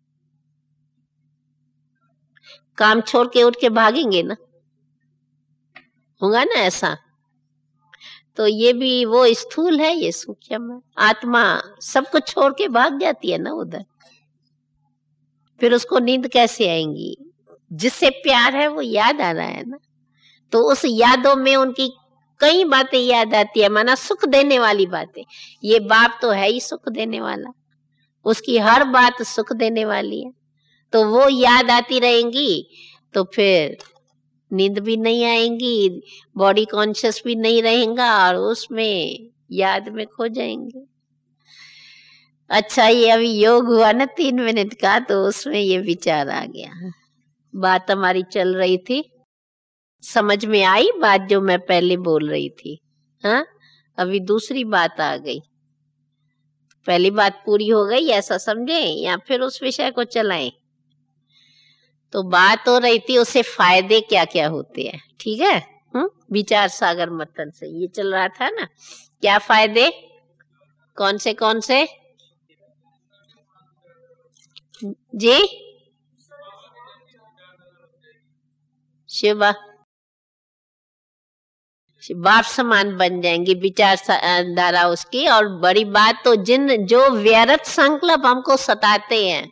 काम छोड़ के उठ के भागेंगे ना, होगा ना ऐसा। तो ये भी वो स्थूल है, ये सूक्ष्म है। आत्मा सब कुछ छोड़ के भाग जाती है ना उधर, फिर उसको नींद कैसे आएंगी? जिससे प्यार है वो याद आ रहा है ना, तो उस यादों में उनकी कई बातें याद आती है, माना सुख देने वाली बातें। ये बाप तो है ही सुख देने वाला, उसकी हर बात सुख देने वाली है। तो वो याद आती रहेंगी, तो फिर नींद भी नहीं आएंगी, बॉडी कॉन्शियस भी नहीं रहेगा और उसमें याद में खो जाएंगे। अच्छा, ये अभी योग हुआ ना 3 मिनट का, तो उसमें ये विचार आ गया। बात हमारी चल रही थी, समझ में आई बात जो मैं पहले बोल रही थी? हाँ, अभी दूसरी बात आ गई। पहली बात पूरी हो गई ऐसा समझे, या फिर उस विषय को चलाएं? तो बात हो रही थी उससे फायदे क्या क्या होते हैं, ठीक है? विचार सागर मंथन से ये चल रहा था ना, क्या फायदे, कौन से जी? शिवा बाप समान बन जाएंगे विचार धारा उसकी। और बड़ी बात तो जो व्यर्थ संकल्प हमको सताते हैं,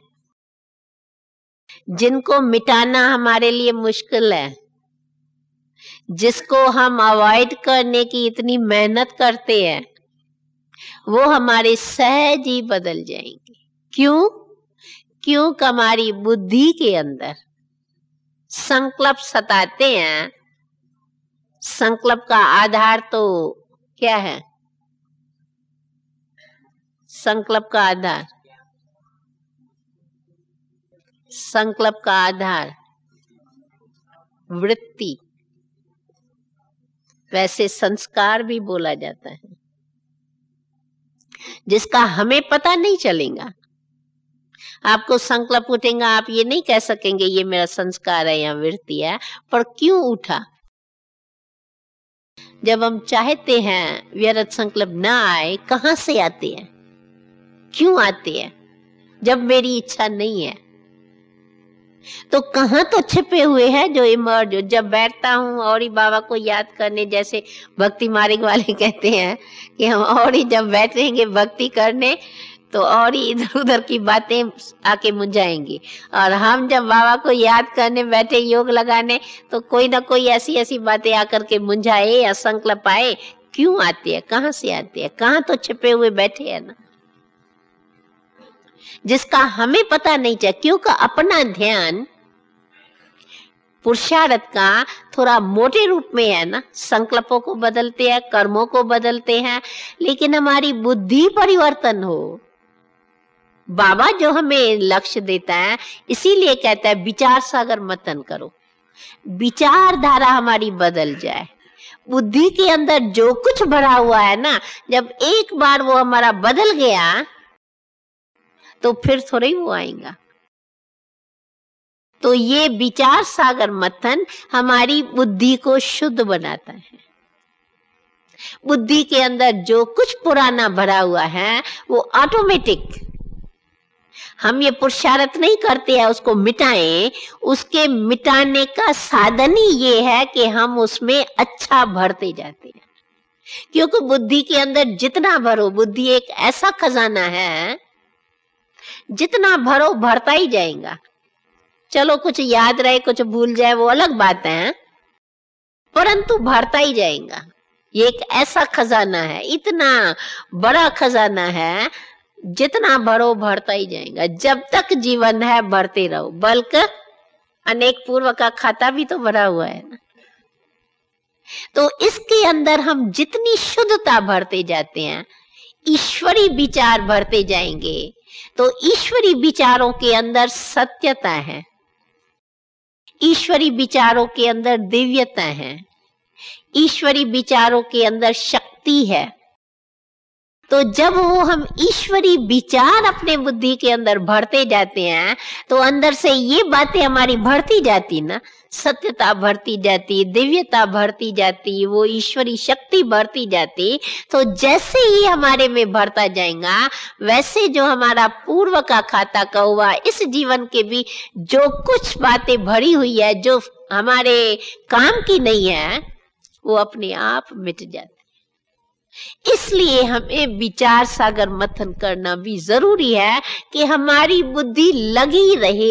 जिनको मिटाना हमारे लिए मुश्किल है, जिसको हम अवॉइड करने की इतनी मेहनत करते हैं, वो हमारे सहज ही बदल जाएंगे। क्यों हमारी बुद्धि के अंदर संकल्प सताते हैं। संकल्प का आधार तो क्या है? संकल्प का आधार वृत्ति, वैसे संस्कार भी बोला जाता है, जिसका हमें पता नहीं चलेगा। आपको संकल्प उठेगा, आप ये नहीं कह सकेंगे ये मेरा संस्कार है या वृत्ति है, पर क्यों उठा? जब हम चाहते हैं व्यर्थ संकल्प ना आए, कहां से आते हैं, क्यों आते हैं? जब मेरी इच्छा नहीं है तो कहां तो छिपे हुए हैं जो इमर्ज। जब बैठता हूँ और ही बाबा को याद करने, जैसे भक्ति मार्ग वाले कहते हैं कि हम और ही जब बैठेंगे भक्ति करने तो और ही इधर उधर की बातें आके मुंझाएंगी, और हम जब बाबा को याद करने बैठे योग लगाने तो कोई ना कोई ऐसी बातें आकर के मुंझाए या संकल्प आए। क्यों आते हैं, कहां से आते हैं? कहां तो छिपे हुए बैठे हैं ना, जिसका हमें पता नहीं चला। क्योंकि अपना ध्यान पुरुषार्थ का थोड़ा मोटे रूप में है ना, संकल्पों को बदलते हैं, कर्मों को बदलते हैं, लेकिन हमारी बुद्धि परिवर्तन हो। बाबा जो हमें लक्ष्य देता है, इसीलिए कहता है विचार सागर मंथन करो, विचारधारा हमारी बदल जाए। बुद्धि के अंदर जो कुछ भरा हुआ है ना, जब एक बार वो हमारा बदल गया तो फिर थोड़ा ही वो आएगा। तो ये विचार सागर मंथन हमारी बुद्धि को शुद्ध बनाता है। बुद्धि के अंदर जो कुछ पुराना भरा हुआ है वो ऑटोमेटिक, हम ये पुरुषार्थ नहीं करते हैं उसको मिटाएं। उसके मिटाने का साधन ही ये है कि हम उसमें अच्छा भरते जाते हैं। क्योंकि बुद्धि के अंदर जितना भरो, बुद्धि एक ऐसा खजाना है, जितना भरो भरता ही जाएगा। चलो कुछ याद रहे कुछ भूल जाए वो अलग बात है, परंतु भरता ही जाएगा। ये एक ऐसा खजाना है, इतना बड़ा खजाना है, जितना भरो भरता ही जाएगा। जब तक जीवन है भरते रहो, बल्कि अनेक पूर्व का खाता भी तो भरा हुआ है ना। तो इसके अंदर हम जितनी शुद्धता भरते जाते हैं, ईश्वरी विचार भरते जाएंगे, तो ईश्वरी विचारों के अंदर सत्यता है, ईश्वरी विचारों के अंदर दिव्यता है, ईश्वरी विचारों के अंदर शक्ति है। तो जब वो हम ईश्वरी विचार अपने बुद्धि के अंदर भरते जाते हैं, तो अंदर से ये बातें हमारी भरती जाती ना, सत्यता भरती जाती, दिव्यता भरती जाती, वो ईश्वरी शक्ति भरती जाती। तो जैसे ही हमारे में भरता जाएगा, वैसे जो हमारा पूर्व का खाता का हुआ, इस जीवन के भी जो कुछ बातें भरी हुई है जो हमारे काम की नहीं है, वो अपने आप मिट जाती। इसलिए हमें विचार सागर मंथन करना भी जरूरी है कि हमारी बुद्धि लगी रहे।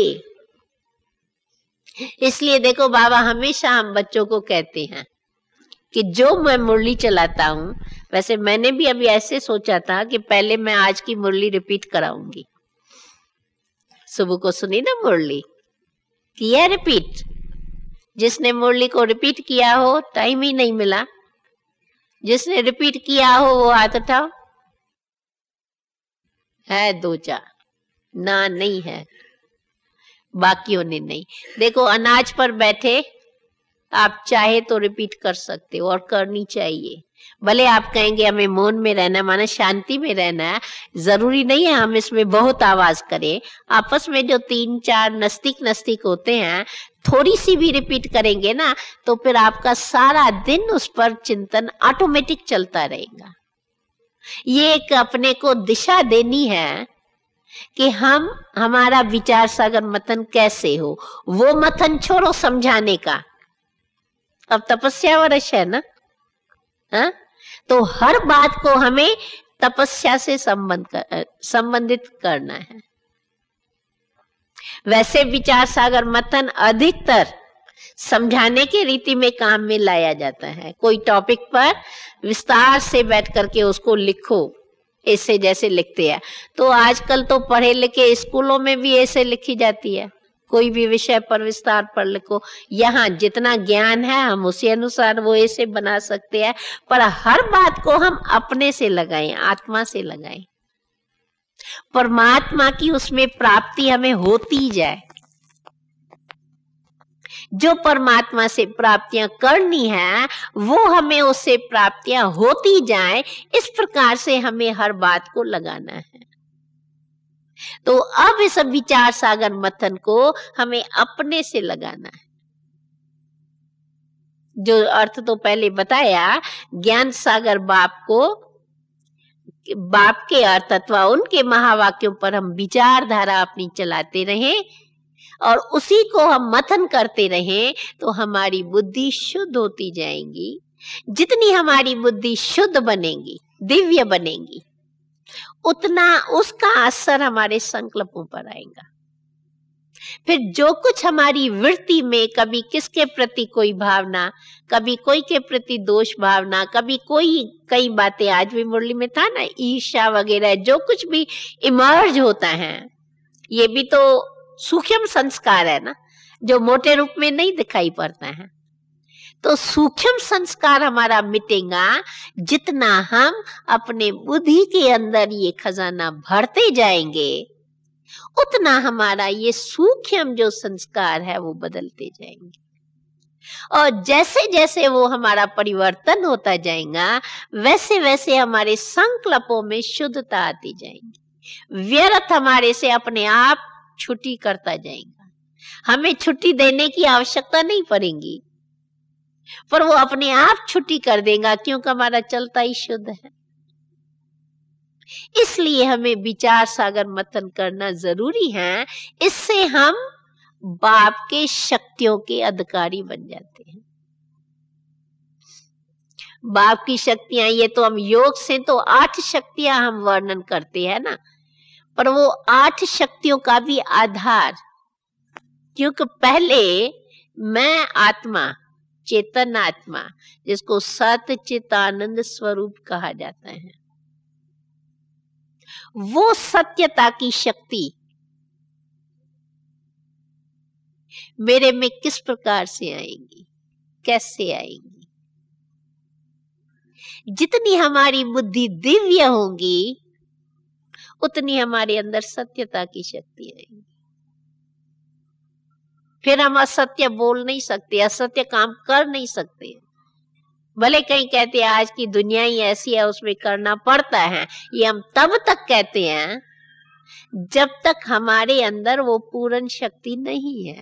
इसलिए देखो बाबा हमेशा हम बच्चों को कहते हैं कि जो मैं मुरली चलाता हूं, वैसे मैंने भी अभी ऐसे सोचा था कि पहले मैं आज की मुरली रिपीट कराऊंगी, सुबह को सुनी ना मुरली, किया रिपीट? जिसने मुरली को रिपीट किया हो, टाइम ही नहीं मिला। जिसने रिपीट किया हो वो हाथ उठाओ। है दो चार, ना नहीं है, बाकियों ने नहीं। देखो अनाज पर बैठे, आप चाहे तो रिपीट कर सकते हो और करनी चाहिए। भले आप कहेंगे हमें मौन में रहना, माना शांति में रहना है, जरूरी नहीं है हम इसमें बहुत आवाज करें। आपस में जो 3-4 नस्तिक होते हैं, थोड़ी सी भी रिपीट करेंगे ना, तो फिर आपका सारा दिन उस पर चिंतन ऑटोमेटिक चलता रहेगा। ये एक अपने को दिशा देनी है कि हम, हमारा विचार सागर मंथन कैसे हो। वो मंथन छोड़ो समझाने का, अब तपस्या वर्ष है ना, हा? तो हर बात को हमें तपस्या से संबंधित करना है। वैसे विचार सागर मंथन अधिकतर समझाने की रीति में काम में लाया जाता है। कोई टॉपिक पर विस्तार से बैठ करके उसको लिखो, ऐसे जैसे लिखते हैं। तो आजकल तो पढ़े लिखे स्कूलों में भी ऐसे लिखी जाती है। कोई भी विषय पर विस्तार पर लिखो, यहाँ जितना ज्ञान है हम उसी अनुसार वो ऐसे बना सकते हैं। पर हर बात को हम अपने से लगाएं, आत्मा से लगाएं, परमात्मा की उसमें प्राप्ति हमें होती जाए। जो परमात्मा से प्राप्तियां करनी है वो हमें उससे प्राप्तियां होती जाए, इस प्रकार से हमें हर बात को लगाना है। तो अब इस विचार सागर मंथन को हमें अपने से लगाना है। जो अर्थ तो पहले बताया, ज्ञान सागर बाप को, बाप के अर्थ अथवा उनके महावाक्यों पर हम विचारधारा अपनी चलाते रहें और उसी को हम मंथन करते रहें, तो हमारी बुद्धि शुद्ध होती जाएगी। जितनी हमारी बुद्धि शुद्ध बनेगी, दिव्य बनेगी, उतना उसका असर हमारे संकल्पों पर आएगा। फिर जो कुछ हमारी वृत्ति में, कभी किसके प्रति कोई भावना, कभी कोई के प्रति दोष भावना, कभी कोई, कई बातें आज भी मुरली में था ना, ईर्ष्या वगैरह, जो कुछ भी इमर्ज होता है, ये भी तो सूक्ष्म संस्कार है ना, जो मोटे रूप में नहीं दिखाई पड़ता है। तो सूक्ष्म संस्कार हमारा मिटेगा जितना हम अपने बुद्धि के अंदर ये खजाना भरते जाएंगे, उतना हमारा ये सूक्ष्म जो संस्कार है वो बदलते जाएंगे। और जैसे जैसे वो हमारा परिवर्तन होता जाएगा, वैसे वैसे हमारे संकल्पों में शुद्धता आती जाएगी। व्यर्थ हमारे से अपने आप छुट्टी करता जाएगा। हमें छुट्टी देने की आवश्यकता नहीं पड़ेगी, पर वो अपने आप छुट्टी कर देगा, क्योंकि हमारा चलता ही शुद्ध है। इसलिए हमें विचार सागर मंथन करना जरूरी है। इससे हम बाप के शक्तियों के अधिकारी बन जाते हैं। बाप की शक्तियां, ये तो हम योग से तो 8 शक्तियां हम वर्णन करते हैं ना, पर वो 8 शक्तियों का भी आधार, क्योंकि पहले मैं आत्मा, चेतन आत्मा, जिसको सत चित आनंद स्वरूप कहा जाता है, वो सत्यता की शक्ति मेरे में किस प्रकार से आएगी, कैसे आएगी? जितनी हमारी बुद्धि दिव्य होगी, उतनी हमारे अंदर सत्यता की शक्ति आएगी। फिर हम असत्य बोल नहीं सकते, असत्य काम कर नहीं सकते। भले कहीं कहते हैं आज की दुनिया ही ऐसी है, उसमें करना पड़ता है, ये हम तब तक कहते हैं जब तक हमारे अंदर वो पूर्ण शक्ति नहीं है।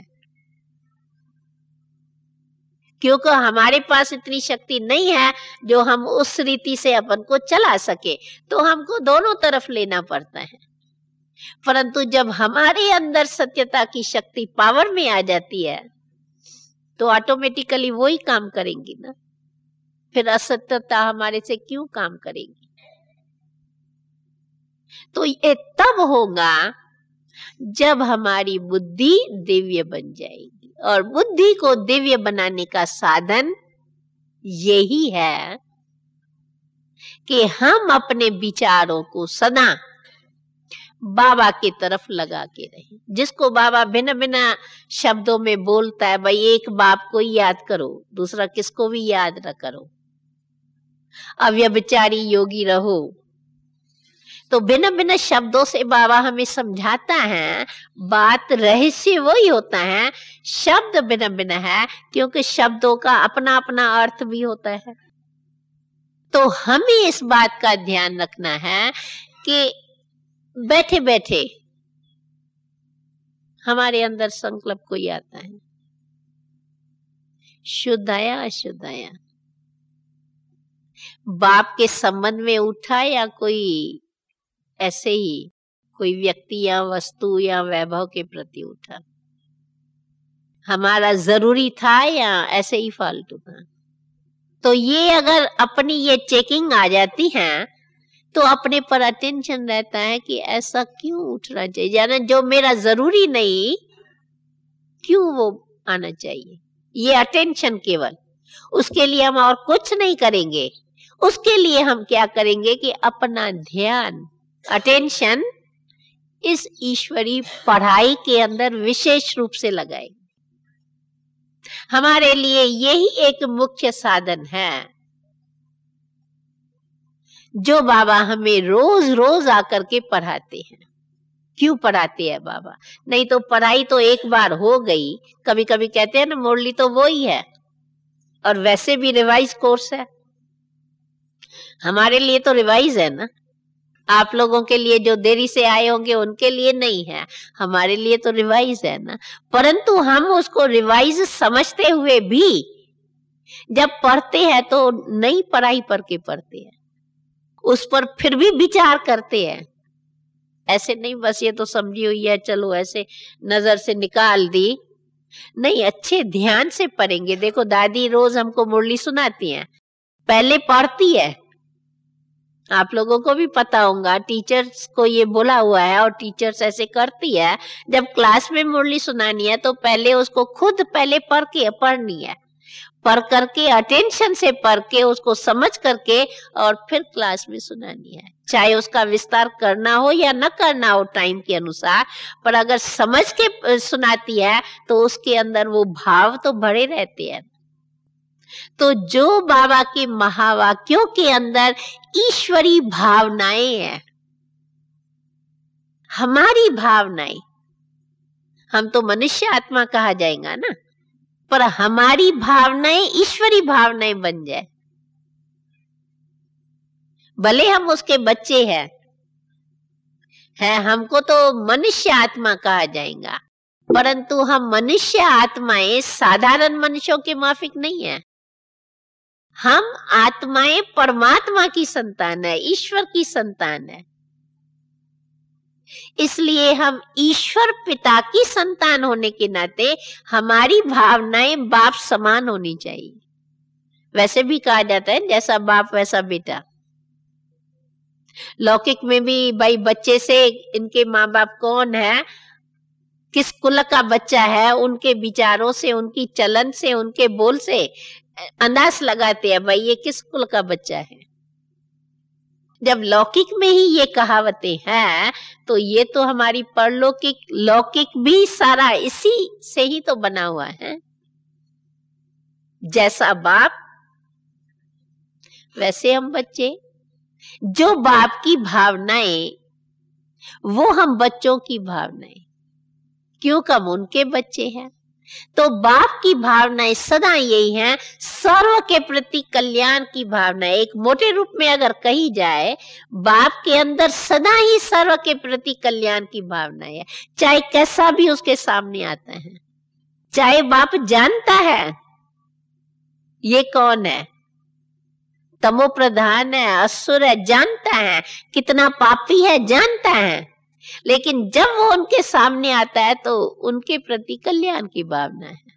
क्योंकि हमारे पास इतनी शक्ति नहीं है जो हम उस रीति से अपन को चला सके, तो हमको दोनों तरफ लेना पड़ता है। परंतु जब हमारे अंदर सत्यता की शक्ति पावर में आ जाती है, तो ऑटोमेटिकली वो ही काम करेंगी ना। फिर असत्यता हमारे से क्यों काम करेगी? तो ये तब होगा जब हमारी बुद्धि दिव्य बन जाएगी। और बुद्धि को दिव्य बनाने का साधन यही है कि हम अपने विचारों को सदा बाबा की तरफ लगा के रहे। जिसको बाबा भिन्न भिन्न शब्दों में बोलता है, भाई एक बाप को याद करो, दूसरा किसको भी याद न करो, अव्यभिचारी योगी रहो। तो भिन्न भिन्न शब्दों से बाबा हमें समझाता है। बात रहस्य वही होता है, शब्द भिन्न भिन्न है, क्योंकि शब्दों का अपना अपना अर्थ भी होता है। तो हमें इस बात का ध्यान रखना है कि बैठे बैठे हमारे अंदर संकल्प कोई आता है, शुद्धाया अशुद्धाया, बाप के संबंध में उठा या कोई ऐसे ही कोई व्यक्ति या वस्तु या वैभव के प्रति उठा, हमारा जरूरी था या ऐसे ही फालतू था। तो ये अगर अपनी ये चेकिंग आ जाती है तो अपने पर अटेंशन रहता है कि ऐसा क्यों उठना चाहिए, यानी जो मेरा जरूरी नहीं क्यों वो आना चाहिए। ये अटेंशन केवल, उसके लिए हम और कुछ नहीं करेंगे। उसके लिए हम क्या करेंगे कि अपना ध्यान, अटेंशन इस ईश्वरी पढ़ाई के अंदर विशेष रूप से लगाएंगे। हमारे लिए यही एक मुख्य साधन है जो बाबा हमें रोज रोज आकर के पढ़ाते हैं। क्यों पढ़ाते हैं बाबा? नहीं तो पढ़ाई तो एक बार हो गई। कभी कभी कहते हैं ना मुरली तो वो ही है, और वैसे भी रिवाइज कोर्स है। हमारे लिए तो रिवाइज है ना, आप लोगों के लिए जो देरी से आए होंगे उनके लिए नहीं है, हमारे लिए तो रिवाइज है ना। परंतु हम उसको रिवाइज समझते हुए भी जब पढ़ते हैं तो नई पढ़ाई पढ़ के पढ़ते हैं, उस पर फिर भी विचार करते हैं। ऐसे नहीं बस ये तो समझी हुई है, चलो ऐसे नजर से निकाल दी, नहीं, अच्छे ध्यान से पढ़ेंगे। देखो दादी रोज हमको मुरली सुनाती हैं, पहले पढ़ती है, आप लोगों को भी पता होगा, टीचर्स को ये बोला हुआ है और टीचर्स ऐसे करती है। जब क्लास में मुरली सुनानी है तो पहले उसको खुद पहले पढ़नी है, पढ़ करके अटेंशन से पढ़ के उसको समझ करके और फिर क्लास में सुनानी है। चाहे उसका विस्तार करना हो या न करना हो टाइम के अनुसार, पर अगर समझ के सुनाती है तो उसके अंदर वो भाव तो भरे रहते हैं। तो जो बाबा के महावाक्यों के अंदर ईश्वरी भावनाएं हैं, हमारी भावनाएं, हम तो मनुष्य आत्मा कहा जाएगा ना, पर हमारी भावनाएं ईश्वरी भावनाएं बन जाए। भले हम उसके बच्चे हैं, हमको तो मनुष्य आत्मा कहा जाएगा, परंतु हम मनुष्य आत्माएं साधारण मनुष्यों के माफिक नहीं है। हम आत्माएं परमात्मा की संतान है, ईश्वर की संतान है। इसलिए हम ईश्वर पिता की संतान होने के नाते हमारी भावनाएं बाप समान होनी चाहिए। वैसे भी कहा जाता है जैसा बाप वैसा बेटा। लौकिक में भी भाई बच्चे से इनके माँ बाप कौन है, किस कुल का बच्चा है, उनके विचारों से, उनकी चलन से, उनके बोल से अंदाज लगाते हैं भाई ये किस कुल का बच्चा है। जब लौकिक में ही ये कहावतें हैं तो ये तो हमारी परलौकिक लौकिक भी सारा इसी से ही तो बना हुआ है। जैसा बाप वैसे हम बच्चे। जो बाप की भावनाएं वो हम बच्चों की भावनाएं, क्यों कम उनके बच्चे हैं। तो बाप की भावनाएं सदा यही हैं, सर्व के प्रति कल्याण की भावना। एक मोटे रूप में अगर कही जाए, बाप के अंदर सदा ही सर्व के प्रति कल्याण की भावना है, चाहे कैसा भी उसके सामने आता है। चाहे बाप जानता है ये कौन है, तमो प्रधान है, असुर है, जानता है, कितना पापी है जानता है, लेकिन जब वो उनके सामने आता है तो उनके प्रति कल्याण की भावना है।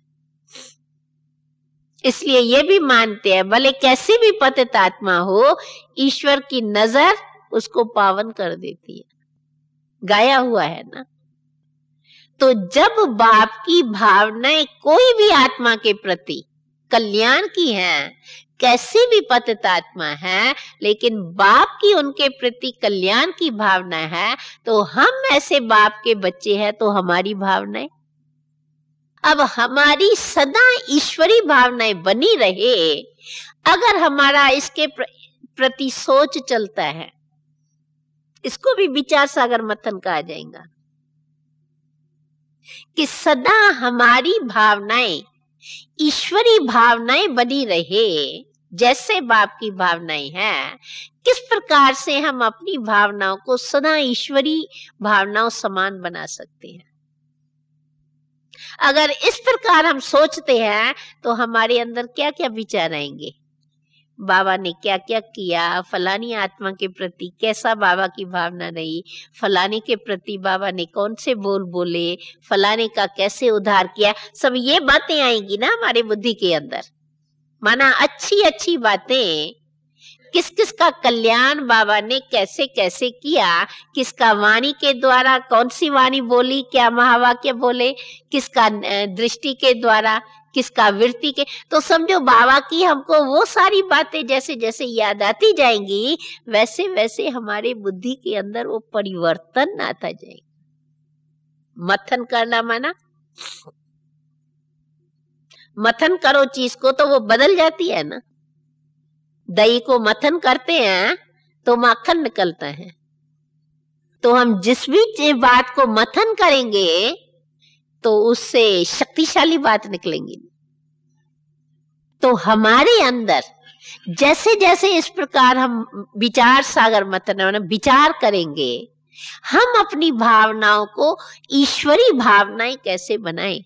इसलिए ये भी मानते हैं भले कैसी भी पतित आत्मा हो, ईश्वर की नजर उसको पावन कर देती है। गाया हुआ है ना। तो जब बाप की भावनाएं कोई भी आत्मा के प्रति कल्याण की हैं, कैसी भी पतितात्मा है, लेकिन बाप की उनके प्रति कल्याण की भावना है, तो हम ऐसे बाप के बच्चे हैं, तो हमारी भावनाएं, अब हमारी सदा ईश्वरी भावनाएं बनी रहे, अगर हमारा इसके प्रति सोच चलता है, इसको भी विचार सागर मंथन कहा जाएगा, कि सदा हमारी भावनाएं ईश्वरी भावनाएं बनी रहे, जैसे बाप की भावनाएं हैं, किस प्रकार से हम अपनी भावनाओं को सदा ईश्वरी भावनाओं समान बना सकते हैं। अगर इस प्रकार हम सोचते हैं तो हमारे अंदर क्या क्या विचार आएंगे, बाबा ने क्या क्या किया, फलानी आत्मा के प्रति कैसा बाबा की भावना रही, फलाने के प्रति बाबा ने कौन से बोल बोले, फलाने का कैसे उद्धार किया, सब ये बातें आएंगी ना हमारे बुद्धि के अंदर। माना अच्छी अच्छी बातें, किस किस का कल्याण बाबा ने कैसे कैसे किया, किसका वाणी के द्वारा कौन सी वाणी बोली, क्या महावाक्य बोले, किसका दृष्टि के द्वारा, किसका वृत्ति के, तो समझो बाबा की हमको वो सारी बातें जैसे जैसे याद आती जाएंगी, वैसे वैसे हमारे बुद्धि के अंदर वो परिवर्तन आता जाएगा। मथन करना माना मथन करो चीज को तो वो बदल जाती है ना। दही को मथन करते हैं तो माखन निकलता है, तो हम जिस भी बात को मथन करेंगे तो उससे शक्तिशाली बात निकलेंगी। तो हमारे अंदर जैसे जैसे इस प्रकार हम विचार सागर मंथन विचार करेंगे, हम अपनी भावनाओं को ईश्वरी भावनाएं कैसे बनाएं।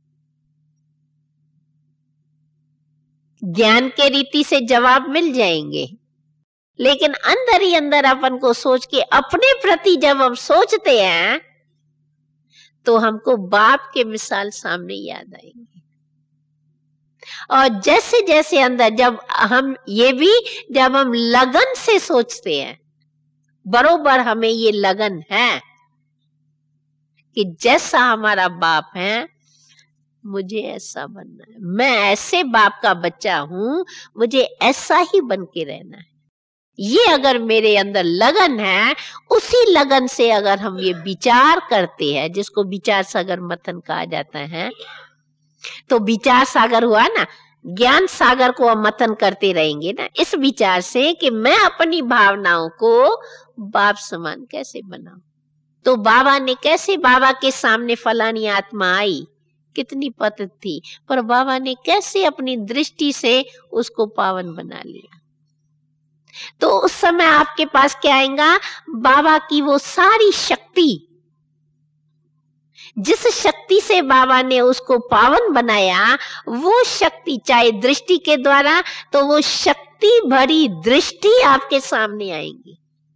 ज्ञान के रीति से जवाब मिल जाएंगे, लेकिन अंदर ही अंदर अपन को सोच के अपने प्रति जब हम सोचते हैं तो हमको बाप के मिसाल सामने याद आएंगे। और जैसे जैसे अंदर जब हम लगन से सोचते हैं, बरोबर हमें ये लगन है कि जैसा हमारा बाप है मुझे ऐसा बनना है, मैं ऐसे बाप का बच्चा हूं, मुझे ऐसा ही बन के रहना है। ये अगर मेरे अंदर लगन है, उसी लगन से अगर हम ये विचार करते हैं, जिसको विचार सागर मंथन कहा जाता है, तो विचार सागर हुआ ना, ज्ञान सागर को हम मंथन करते रहेंगे ना, इस विचार से कि मैं अपनी भावनाओं को बाप समान कैसे बनाऊं। तो बाबा ने कैसे, बाबा के सामने फलानी आत्मा आई, कितनी पतित थी, पर बाबा ने कैसे अपनी दृष्टि से उसको पावन बना लिया। तो उस समय आपके पास क्या आएगा, बाबा की वो सारी शक्ति, जिस शक्ति से बाबा ने उसको पावन बनाया, वो शक्ति चाहे दृष्टि के द्वारा, तो वो शक्ति भरी दृष्टि आपके सामने आएगी।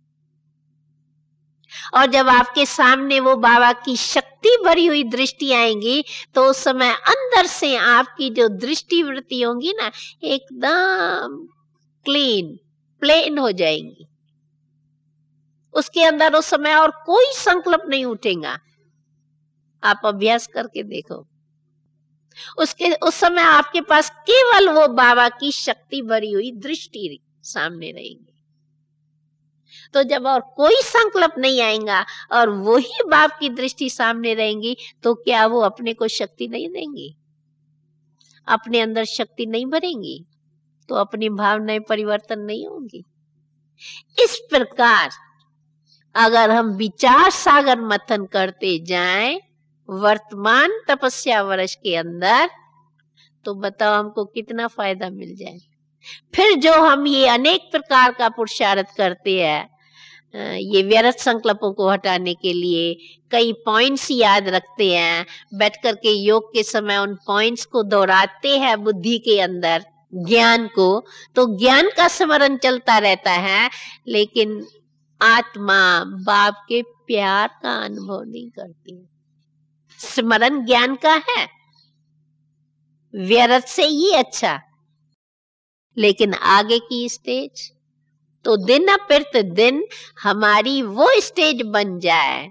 और जब आपके सामने वो बाबा की शक्ति भरी हुई दृष्टि आएंगी, तो उस समय अंदर से आपकी जो दृष्टि वृत्ति होंगी ना, एकदम क्लीन प्लेन हो जाएंगी। उसके अंदर उस समय और कोई संकल्प नहीं उठेगा। आप अभ्यास करके देखो, उस समय आपके पास केवल वो बाबा की शक्ति भरी हुई दृष्टि सामने रहेगी। तो जब और कोई संकल्प नहीं आएगा और वही बाप की दृष्टि सामने रहेंगी, तो क्या वो अपने को शक्ति नहीं देंगी, अपने अंदर शक्ति नहीं भरेंगी, तो अपनी भावनाएं परिवर्तन नहीं होंगी। इस प्रकार अगर हम विचार सागर मंथन करते जाएं वर्तमान तपस्या वर्ष के अंदर, तो बताओ हमको कितना फायदा मिल जाए। फिर जो हम ये अनेक प्रकार का पुरुषार्थ करते हैं, ये व्यर्थ संकल्पों को हटाने के लिए कई पॉइंट्स याद रखते हैं, बैठ करके योग के समय उन पॉइंट्स को दोहराते हैं बुद्धि के अंदर, ज्ञान को, तो ज्ञान का स्मरण चलता रहता है, लेकिन आत्मा बाप के प्यार का अनुभव नहीं करती। स्मरण ज्ञान का है, व्यर्थ से ही अच्छा, लेकिन आगे की स्टेज तो दिन प्रतिदिन दिन हमारी वो स्टेज बन जाए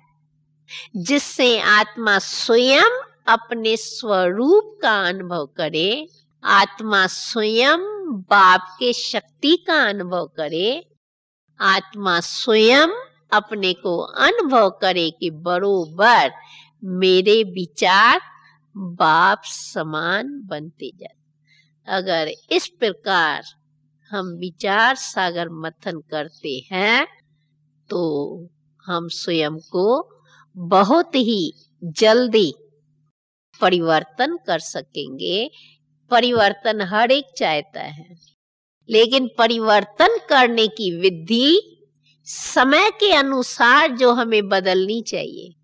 जिससे आत्मा स्वयं अपने स्वरूप का अनुभव करे आत्मा स्वयं बाप के शक्ति का अनुभव करे, आत्मा स्वयं अपने को अनुभव करे कि बरोबर मेरे विचार बाप समान बनते जाते। अगर इस प्रकार हम विचार सागर मथन करते हैं तो हम स्वयं को बहुत ही जल्दी परिवर्तन कर सकेंगे। परिवर्तन हर एक चाहता है, लेकिन परिवर्तन करने की विधि समय के अनुसार जो हमें बदलनी चाहिए।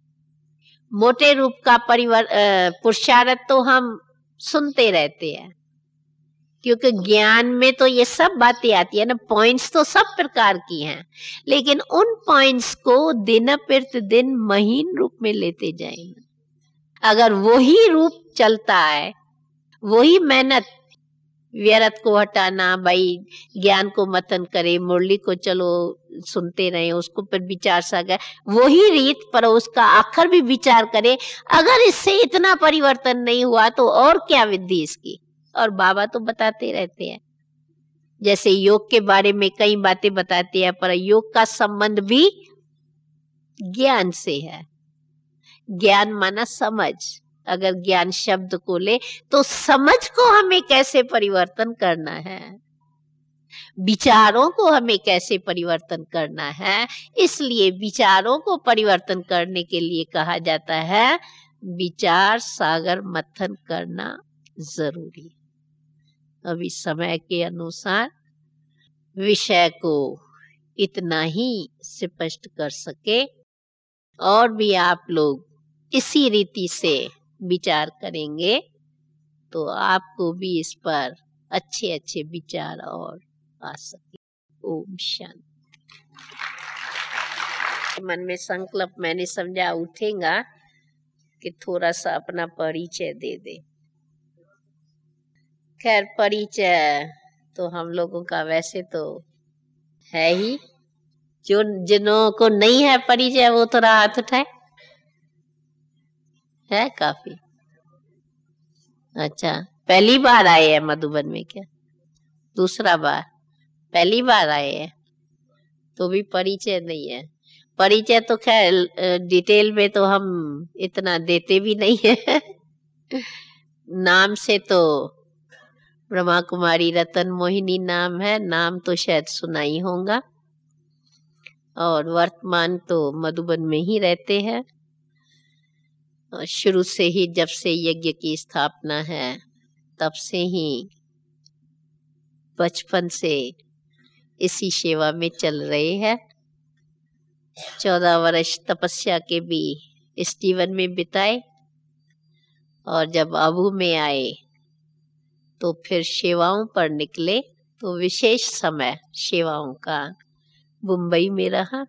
मोटे रूप का पुरुषार्थ तो हम सुनते रहते हैं, क्योंकि ज्ञान में तो ये सब बातें आती है ना, पॉइंट्स तो सब प्रकार की हैं, लेकिन उन पॉइंट्स को दिन प्रतिदिन महीन रूप में लेते जाएंगे। अगर वही रूप चलता है, वही मेहनत, व्यर्थ को हटाना, भाई ज्ञान को मतन करे, मुरली को चलो सुनते रहे, उसको पर विचार सागर, वही रीत पर उसका आखिर भी विचार करे, अगर इससे इतना परिवर्तन नहीं हुआ तो और क्या विधि इसकी। और बाबा तो बताते रहते हैं, जैसे योग के बारे में कई बातें बताते हैं, पर योग का संबंध भी ज्ञान से है। ज्ञान माना समझ। अगर ज्ञान शब्द को ले तो समझ को हमें कैसे परिवर्तन करना है, विचारों को हमें कैसे परिवर्तन करना है। इसलिए विचारों को परिवर्तन करने के लिए कहा जाता है विचार सागर मथन करना जरूरी। अभी समय के अनुसार विषय को इतना ही स्पष्ट कर सके, और भी आप लोग इसी रीति से विचार करेंगे तो आपको भी इस पर अच्छे अच्छे विचार और आ सके। ओम शांति। मन में संकल्प मैंने समझा उठेगा कि थोड़ा सा अपना परिचय दे दे। खैर परिचय तो हम लोगों का वैसे तो है ही, जो जिन्हों को नहीं है परिचय वो थोड़ा हाथ उठाए। है काफी। अच्छा, पहली बार आए हैं मधुबन में क्या? दूसरा बार? पहली बार आए हैं तो भी परिचय नहीं है। परिचय तो खैर डिटेल में तो हम इतना देते भी नहीं है। नाम से तो ब्रह्मा कुमारी रतन मोहिनी नाम है, नाम तो शायद सुना ही होगा, और वर्तमान तो मधुबन में ही रहते हैं। शुरू से ही जब से यज्ञ की स्थापना है तब से ही, बचपन से इसी सेवा में चल रहे हैं। 14 वर्ष तपस्या के भी इस जीवन में बिताए, और जब आबू में आए तो फिर सेवाओं पर निकले, तो विशेष समय सेवाओं का मुंबई में रहा।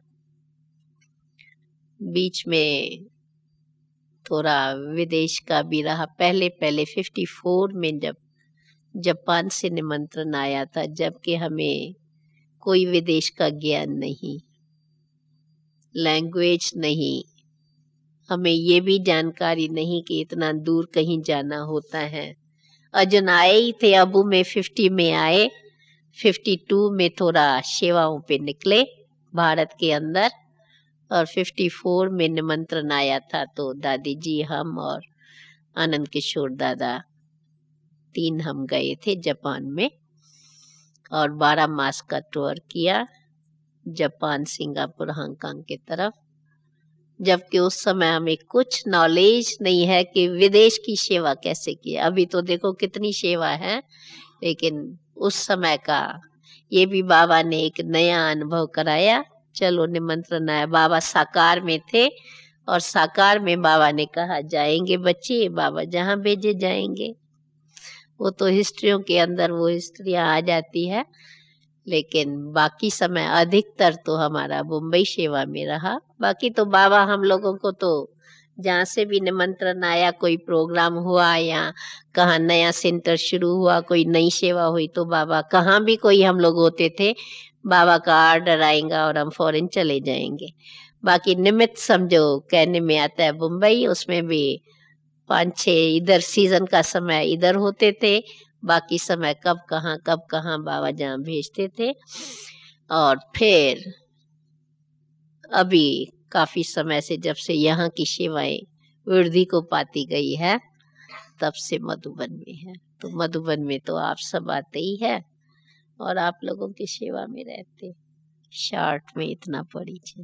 बीच में थोड़ा विदेश का भी रहा। पहले 54 में जब जापान से निमंत्रण आया था, जबकि हमें कोई विदेश का ज्ञान नहीं, लैंग्वेज नहीं, हमें ये भी जानकारी नहीं कि इतना दूर कहीं जाना होता है। अर्जुन आए ही थे, अबू में 50 में आए, 52 में थोड़ा सेवाओं पे निकले भारत के अंदर, और 54 में निमंत्रण आया था तो दादी जी, हम और आनंद किशोर दादा 3 हम गए थे जापान में, और 12 मास का टूर किया जापान, सिंगापुर, हांगकांग के तरफ। जबकि उस समय हमें कुछ नॉलेज नहीं है कि विदेश की सेवा कैसे की। अभी तो देखो कितनी सेवा है, लेकिन उस समय का ये भी बाबा ने एक नया अनुभव कराया। चलो निमंत्रण आया, बाबा साकार में थे, और साकार में बाबा ने कहा जाएंगे बच्चे, बाबा जहाँ भेजे जाएंगे। वो तो हिस्ट्रियों के अंदर वो हिस्ट्रियाँ आ जाती है, लेकिन बाकी समय अधिकतर तो हमारा मुंबई सेवा में रहा। बाकी तो बाबा हम लोगों को तो जहाँ से भी निमंत्रण आया, कोई प्रोग्राम हुआ या कहाँ नया सेंटर शुरू हुआ, कोई नई सेवा हुई, तो बाबा कहाँ भी कोई हम लोग होते थे, बाबा का ऑर्डर आएगा और हम फौरन चले जाएंगे। बाकी निमित्त समझो कहने में आता है मुंबई, उसमें भी 5 6 इधर सीजन का समय इधर होते थे, बाकी समय कब कहाँ बाबा जहाँ भेजते थे। और फिर अभी काफी समय से जब से यहाँ की सेवाएं वृद्धि को पाती गई है, तब से मधुबन में है। तो मधुबन में तो आप सब आते ही है और आप लोगों की सेवा में रहते। शॉर्ट में इतना परिचय।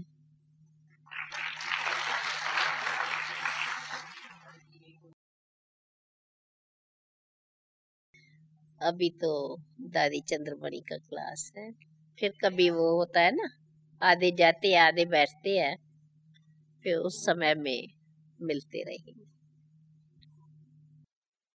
अभी तो दादी चंद्रमणि का क्लास है, फिर कभी वो होता है ना, आधे जाते आधे बैठते हैं, फिर उस समय में मिलते रहेंगे।